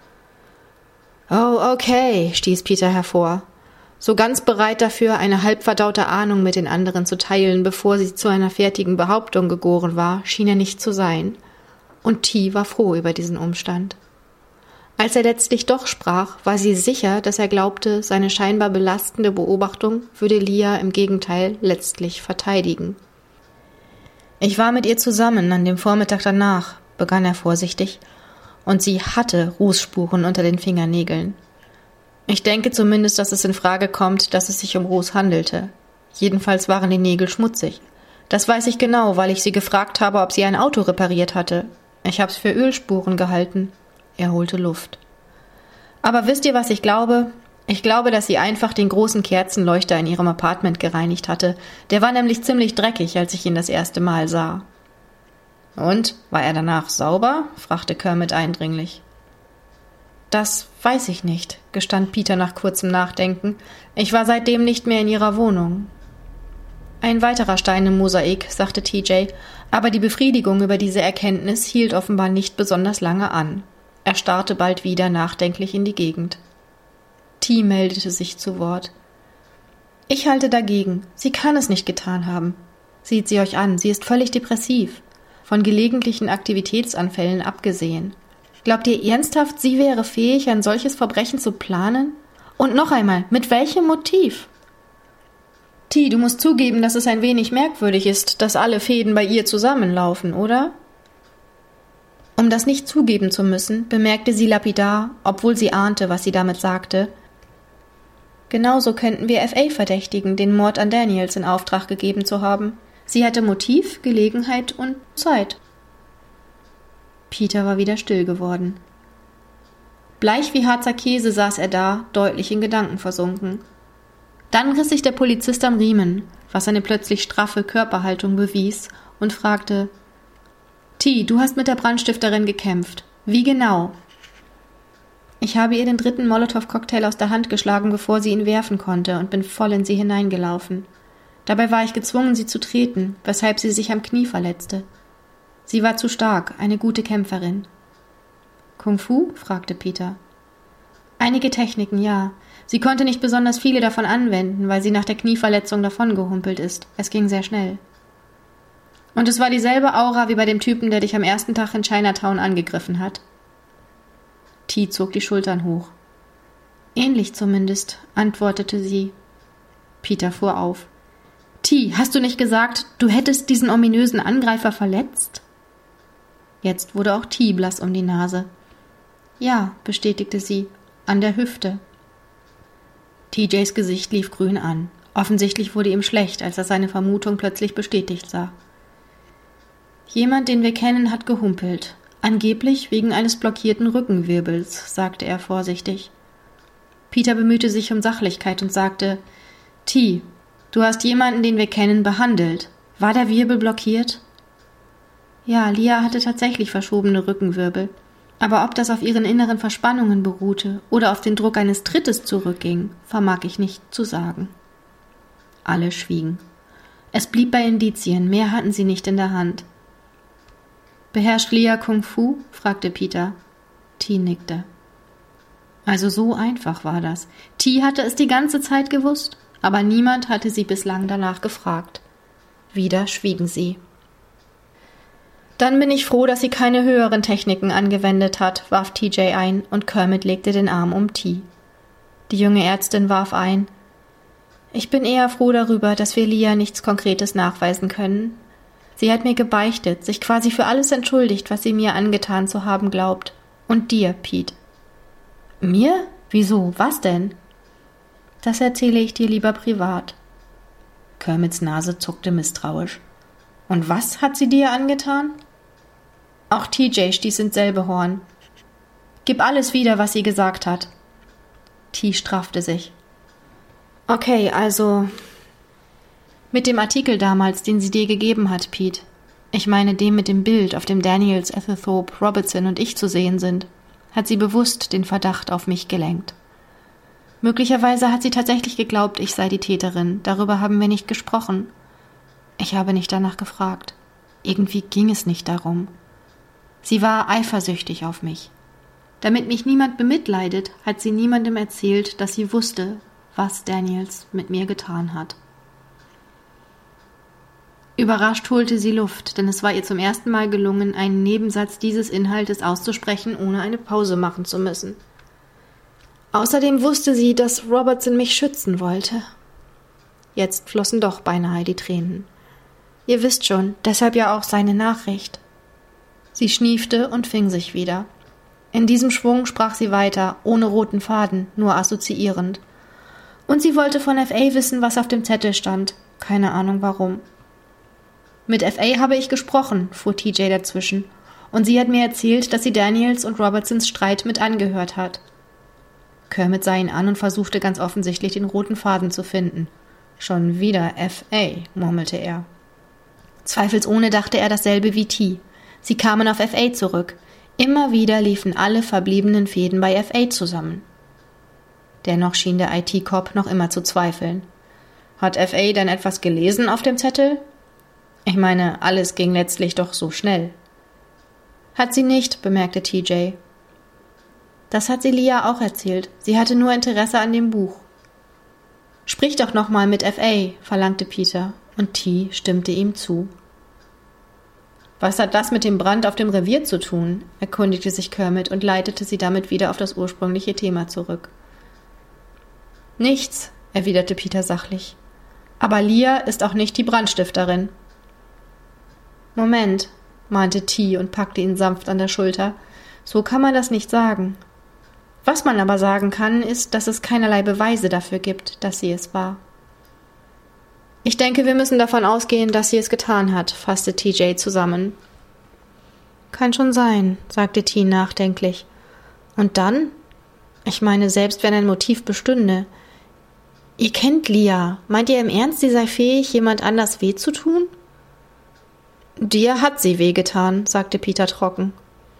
»Oh, okay«, stieß Peter hervor. So ganz bereit dafür, eine halbverdaute Ahnung mit den anderen zu teilen, bevor sie zu einer fertigen Behauptung gegoren war, schien er nicht zu sein. Und T war froh über diesen Umstand. Als er letztlich doch sprach, war sie sicher, dass er glaubte, seine scheinbar belastende Beobachtung würde Lia im Gegenteil letztlich verteidigen. »Ich war mit ihr zusammen an dem Vormittag danach«, begann er vorsichtig, »und sie hatte Rußspuren unter den Fingernägeln. Ich denke zumindest, dass es in Frage kommt, dass es sich um Ruß handelte. Jedenfalls waren die Nägel schmutzig. Das weiß ich genau, weil ich sie gefragt habe, ob sie ein Auto repariert hatte. Ich hab's für Ölspuren gehalten.« Er holte Luft. »Aber wisst ihr, was ich glaube? Ich glaube, dass sie einfach den großen Kerzenleuchter in ihrem Apartment gereinigt hatte. Der war nämlich ziemlich dreckig, als ich ihn das erste Mal sah.« »Und? War er danach sauber?« fragte Kermit eindringlich. »Das weiß ich nicht«, gestand Peter nach kurzem Nachdenken. »Ich war seitdem nicht mehr in ihrer Wohnung.« »Ein weiterer Stein im Mosaik«, sagte TJ, aber die Befriedigung über diese Erkenntnis hielt offenbar nicht besonders lange an. Er starrte bald wieder nachdenklich in die Gegend. T meldete sich zu Wort. Ich halte dagegen. Sie kann es nicht getan haben. Sieht sie euch an, sie ist völlig depressiv. Von gelegentlichen Aktivitätsanfällen abgesehen. Glaubt ihr ernsthaft, sie wäre fähig, ein solches Verbrechen zu planen? Und noch einmal, mit welchem Motiv? T, du musst zugeben, dass es ein wenig merkwürdig ist, dass alle Fäden bei ihr zusammenlaufen, oder? Um das nicht zugeben zu müssen, bemerkte sie lapidar, obwohl sie ahnte, was sie damit sagte. Genauso könnten wir FA verdächtigen, den Mord an Daniels in Auftrag gegeben zu haben. Sie hatte Motiv, Gelegenheit und Zeit. Peter war wieder still geworden. Bleich wie Harzer Käse saß er da, deutlich in Gedanken versunken. Dann riss sich der Polizist am Riemen, was seine plötzlich straffe Körperhaltung bewies, und fragte: T, du hast mit der Brandstifterin gekämpft. Wie genau? Ich habe ihr den 3. Molotow-Cocktail aus der Hand geschlagen, bevor sie ihn werfen konnte, und bin voll in sie hineingelaufen. Dabei war ich gezwungen, sie zu treten, weshalb sie sich am Knie verletzte. Sie war zu stark, eine gute Kämpferin. Kung Fu? Fragte Peter. Einige Techniken, ja. Sie konnte nicht besonders viele davon anwenden, weil sie nach der Knieverletzung davongehumpelt ist. Es ging sehr schnell. Und es war dieselbe Aura wie bei dem Typen, der dich am ersten Tag in Chinatown angegriffen hat. T zog die Schultern hoch. Ähnlich zumindest, antwortete sie. Peter fuhr auf. T, hast du nicht gesagt, du hättest diesen ominösen Angreifer verletzt? Jetzt wurde auch T blass um die Nase. Ja, bestätigte sie, an der Hüfte. TJs Gesicht lief grün an. Offensichtlich wurde ihm schlecht, als er seine Vermutung plötzlich bestätigt sah. Jemand, den wir kennen, hat gehumpelt. Angeblich wegen eines blockierten Rückenwirbels, sagte er vorsichtig. Peter bemühte sich um Sachlichkeit und sagte: T, du hast jemanden, den wir kennen, behandelt. War der Wirbel blockiert? Ja, Lia hatte tatsächlich verschobene Rückenwirbel. Aber ob das auf ihren inneren Verspannungen beruhte oder auf den Druck eines Trittes zurückging, vermag ich nicht zu sagen. Alle schwiegen. Es blieb bei Indizien, mehr hatten sie nicht in der Hand. »Beherrscht Lia Kung Fu?« fragte Peter. T nickte. Also so einfach war das. T hatte es die ganze Zeit gewusst, aber niemand hatte sie bislang danach gefragt. Wieder schwiegen sie. Dann bin ich froh, dass sie keine höheren Techniken angewendet hat, warf TJ ein, und Kermit legte den Arm um T. Die junge Ärztin warf ein: Ich bin eher froh darüber, dass wir Lia nichts Konkretes nachweisen können. Sie hat mir gebeichtet, sich quasi für alles entschuldigt, was sie mir angetan zu haben glaubt. Und dir, Pete. Mir? Wieso? Was denn? Das erzähle ich dir lieber privat. Kermits Nase zuckte misstrauisch. Und was hat sie dir angetan? Auch TJ stieß ins selbe Horn. Gib alles wieder, was sie gesagt hat. T straffte sich. Okay, also mit dem Artikel damals, den sie dir gegeben hat, Pete. Ich meine dem mit dem Bild, auf dem Daniels, Ethelthorpe, Robertson und ich zu sehen sind, hat sie bewusst den Verdacht auf mich gelenkt. Möglicherweise hat sie tatsächlich geglaubt, ich sei die Täterin. Darüber haben wir nicht gesprochen. Ich habe nicht danach gefragt. Irgendwie ging es nicht darum. Sie war eifersüchtig auf mich. Damit mich niemand bemitleidet, hat sie niemandem erzählt, dass sie wusste, was Daniels mit mir getan hat. Überrascht holte sie Luft, denn es war ihr zum ersten Mal gelungen, einen Nebensatz dieses Inhaltes auszusprechen, ohne eine Pause machen zu müssen. Außerdem wusste sie, dass Robertson mich schützen wollte. Jetzt flossen doch beinahe die Tränen. Ihr wisst schon, deshalb ja auch seine Nachricht. Sie schniefte und fing sich wieder. In diesem Schwung sprach sie weiter, ohne roten Faden, nur assoziierend. Und sie wollte von FA wissen, was auf dem Zettel stand. Keine Ahnung warum. Mit FA habe ich gesprochen, fuhr TJ dazwischen. Und sie hat mir erzählt, dass sie Daniels und Robertsons Streit mit angehört hat. Kermit sah ihn an und versuchte ganz offensichtlich den roten Faden zu finden. Schon wieder FA, murmelte er. Zweifelsohne dachte er dasselbe wie T. Sie kamen auf FA zurück. Immer wieder liefen alle verbliebenen Fäden bei FA zusammen. Dennoch schien der IT-Cop noch immer zu zweifeln. Hat FA denn etwas gelesen auf dem Zettel? Ich meine, alles ging letztlich doch so schnell. Hat sie nicht, bemerkte TJ. Das hat sie Lia auch erzählt. Sie hatte nur Interesse an dem Buch. »Sprich doch nochmal mit F.A., verlangte Peter, und T. stimmte ihm zu. »Was hat das mit dem Brand auf dem Revier zu tun?« erkundigte sich Kermit und leitete sie damit wieder auf das ursprüngliche Thema zurück. »Nichts«, erwiderte Peter sachlich. »Aber Lia ist auch nicht die Brandstifterin.« »Moment«, mahnte T. und packte ihn sanft an der Schulter. »So kann man das nicht sagen. Was man aber sagen kann, ist, dass es keinerlei Beweise dafür gibt, dass sie es war.« »Ich denke, wir müssen davon ausgehen, dass sie es getan hat«, fasste TJ zusammen. »Kann schon sein«, sagte T. nachdenklich. »Und dann? Ich meine, selbst wenn ein Motiv bestünde. Ihr kennt Lia. Meint ihr im Ernst, sie sei fähig, jemand anders weh zu tun?« »Dir hat sie wehgetan«, sagte Peter trocken.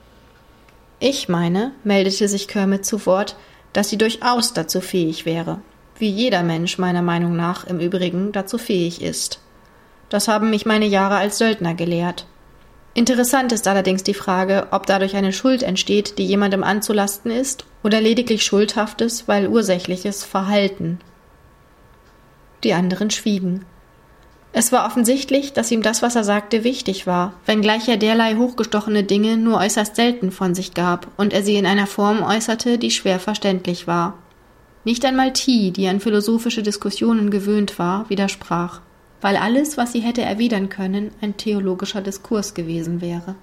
»Ich meine«, meldete sich Kermit zu Wort, »dass sie durchaus dazu fähig wäre. Wie jeder Mensch meiner Meinung nach im Übrigen dazu fähig ist. Das haben mich meine Jahre als Söldner gelehrt. Interessant ist allerdings die Frage, ob dadurch eine Schuld entsteht, die jemandem anzulasten ist, oder lediglich schuldhaftes, weil ursächliches Verhalten.« Die anderen schwiegen. Es war offensichtlich, dass ihm das, was er sagte, wichtig war, wenngleich er derlei hochgestochene Dinge nur äußerst selten von sich gab und er sie in einer Form äußerte, die schwer verständlich war. Nicht einmal T., die an philosophische Diskussionen gewöhnt war, widersprach, weil alles, was sie hätte erwidern können, ein theologischer Diskurs gewesen wäre.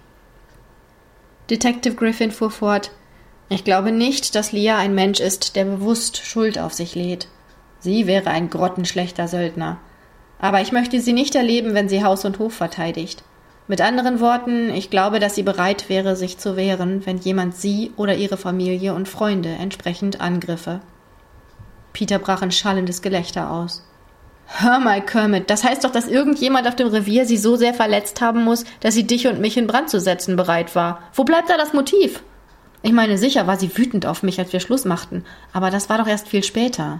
Detective Griffin fuhr fort: »Ich glaube nicht, dass Lia ein Mensch ist, der bewusst Schuld auf sich lädt. Sie wäre ein grottenschlechter Söldner. Aber ich möchte sie nicht erleben, wenn sie Haus und Hof verteidigt. Mit anderen Worten, ich glaube, dass sie bereit wäre, sich zu wehren, wenn jemand sie oder ihre Familie und Freunde entsprechend angriffe.« Peter brach in schallendes Gelächter aus. »Hör mal, Kermit, das heißt doch, dass irgendjemand auf dem Revier sie so sehr verletzt haben muss, dass sie dich und mich in Brand zu setzen bereit war. Wo bleibt da das Motiv? Ich meine, sicher war sie wütend auf mich, als wir Schluss machten, aber das war doch erst viel später.«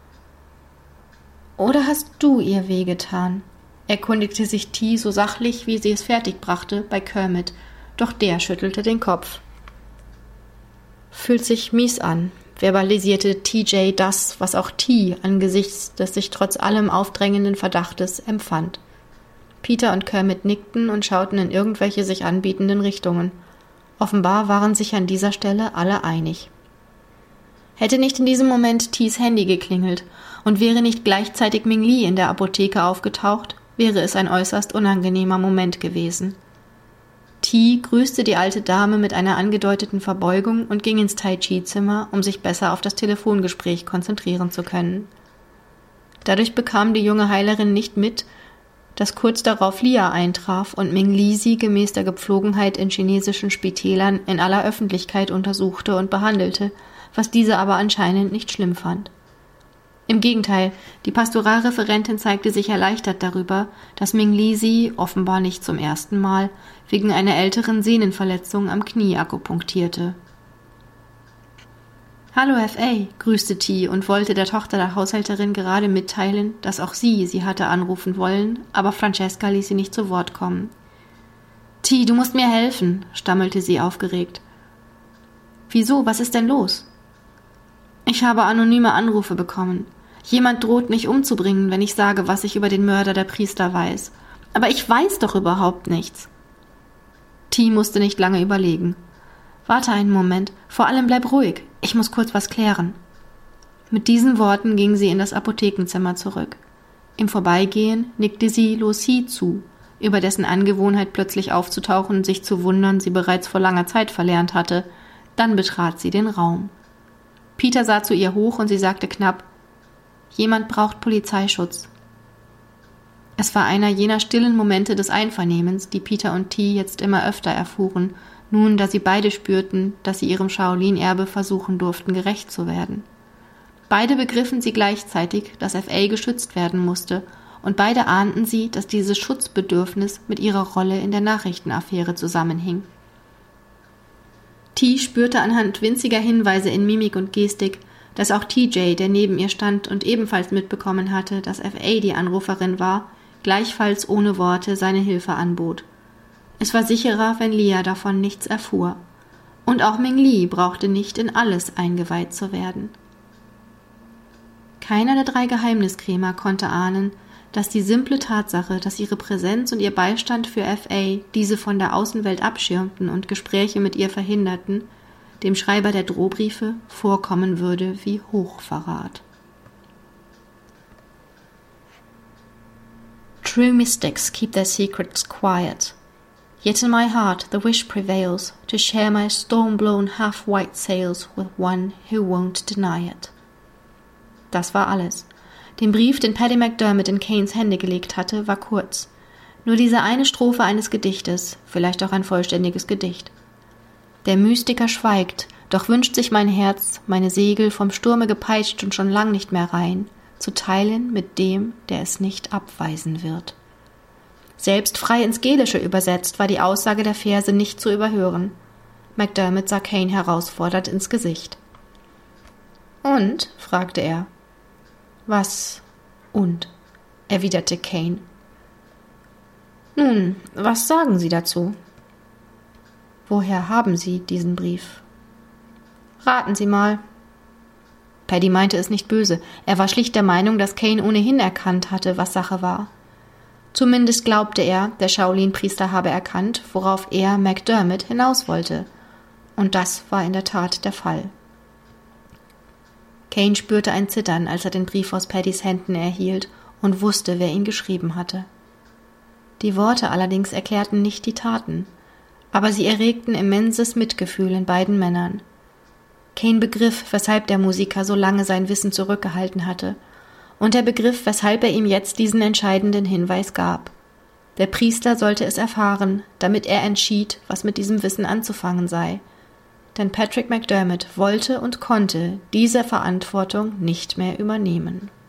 »Oder hast du ihr wehgetan?« erkundigte sich T. so sachlich, wie sie es fertigbrachte, bei Kermit, doch der schüttelte den Kopf. »Fühlt sich mies an«, verbalisierte TJ das, was auch T. angesichts des sich trotz allem aufdrängenden Verdachtes empfand. Peter und Kermit nickten und schauten in irgendwelche sich anbietenden Richtungen. Offenbar waren sich an dieser Stelle alle einig. Hätte nicht in diesem Moment T.s Handy geklingelt und wäre nicht gleichzeitig Ming Li in der Apotheke aufgetaucht, wäre es ein äußerst unangenehmer Moment gewesen. T. grüßte die alte Dame mit einer angedeuteten Verbeugung und ging ins Tai-Chi-Zimmer, um sich besser auf das Telefongespräch konzentrieren zu können. Dadurch bekam die junge Heilerin nicht mit, dass kurz darauf Lia eintraf und Ming Li sie gemäß der Gepflogenheit in chinesischen Spitälern in aller Öffentlichkeit untersuchte und behandelte, was diese aber anscheinend nicht schlimm fand. Im Gegenteil, die Pastoralreferentin zeigte sich erleichtert darüber, dass Ming Li sie, offenbar nicht zum ersten Mal, wegen einer älteren Sehnenverletzung am Knie akupunktierte. »Hallo, F.A., grüßte T. und wollte der Tochter der Haushälterin gerade mitteilen, dass auch sie hatte anrufen wollen, aber Francesca ließ sie nicht zu Wort kommen. »T., du musst mir helfen«, stammelte sie aufgeregt. »Wieso, was ist denn los?« »Ich habe anonyme Anrufe bekommen. Jemand droht, mich umzubringen, wenn ich sage, was ich über den Mörder der Priester weiß. Aber ich weiß doch überhaupt nichts.« T. musste nicht lange überlegen. »Warte einen Moment, vor allem bleib ruhig, ich muss kurz was klären.« Mit diesen Worten ging sie in das Apothekenzimmer zurück. Im Vorbeigehen nickte sie Lo Si zu, über dessen Angewohnheit plötzlich aufzutauchen und sich zu wundern sie bereits vor langer Zeit verlernt hatte. Dann betrat sie den Raum. Peter sah zu ihr hoch und sie sagte knapp: »Jemand braucht Polizeischutz.« Es war einer jener stillen Momente des Einvernehmens, die Peter und T. jetzt immer öfter erfuhren, nun, da sie beide spürten, dass sie ihrem Shaolin-Erbe versuchen durften, gerecht zu werden. Beide begriffen sie gleichzeitig, dass F.A. geschützt werden musste, und beide ahnten sie, dass dieses Schutzbedürfnis mit ihrer Rolle in der Nachrichtenaffäre zusammenhing. T. spürte anhand winziger Hinweise in Mimik und Gestik, dass auch TJ, der neben ihr stand und ebenfalls mitbekommen hatte, dass F.A. die Anruferin war, gleichfalls ohne Worte seine Hilfe anbot. Es war sicherer, wenn Lia davon nichts erfuhr. Und auch Ming Li brauchte nicht in alles eingeweiht zu werden. Keiner der 3 Geheimniskrämer konnte ahnen, dass die simple Tatsache, dass ihre Präsenz und ihr Beistand für FA diese von der Außenwelt abschirmten und Gespräche mit ihr verhinderten, dem Schreiber der Drohbriefe vorkommen würde wie Hochverrat. True mystics keep their secrets quiet, yet in my heart the wish prevails to share my storm-blown half-white sails with one who won't deny it. Das war alles. Den Brief, den Paddy McDermott in Kanes Hände gelegt hatte, war kurz. Nur diese eine Strophe eines Gedichtes, vielleicht auch ein vollständiges Gedicht. Der Mystiker schweigt, doch wünscht sich mein Herz, meine Segel vom Sturme gepeitscht und schon lang nicht mehr rein, zu teilen mit dem, der es nicht abweisen wird. Selbst frei ins Gälische übersetzt war die Aussage der Verse nicht zu überhören. McDermott sah Kane herausfordernd ins Gesicht. »Und?« fragte er. »Was und?« erwiderte Kane. »Nun, was sagen Sie dazu?« »Woher haben Sie diesen Brief?« »Raten Sie mal.« Paddy meinte es nicht böse. Er war schlicht der Meinung, dass Kane ohnehin erkannt hatte, was Sache war. Zumindest glaubte er, der Shaolin-Priester habe erkannt, worauf er, McDermott, hinaus wollte. Und das war in der Tat der Fall. Kane spürte ein Zittern, als er den Brief aus Paddys Händen erhielt und wusste, wer ihn geschrieben hatte. Die Worte allerdings erklärten nicht die Taten, aber sie erregten immenses Mitgefühl in beiden Männern. Kane begriff, weshalb der Musiker so lange sein Wissen zurückgehalten hatte, und er begriff, weshalb er ihm jetzt diesen entscheidenden Hinweis gab. Der Priester sollte es erfahren, damit er entschied, was mit diesem Wissen anzufangen sei. Denn Patrick McDermott wollte und konnte diese Verantwortung nicht mehr übernehmen.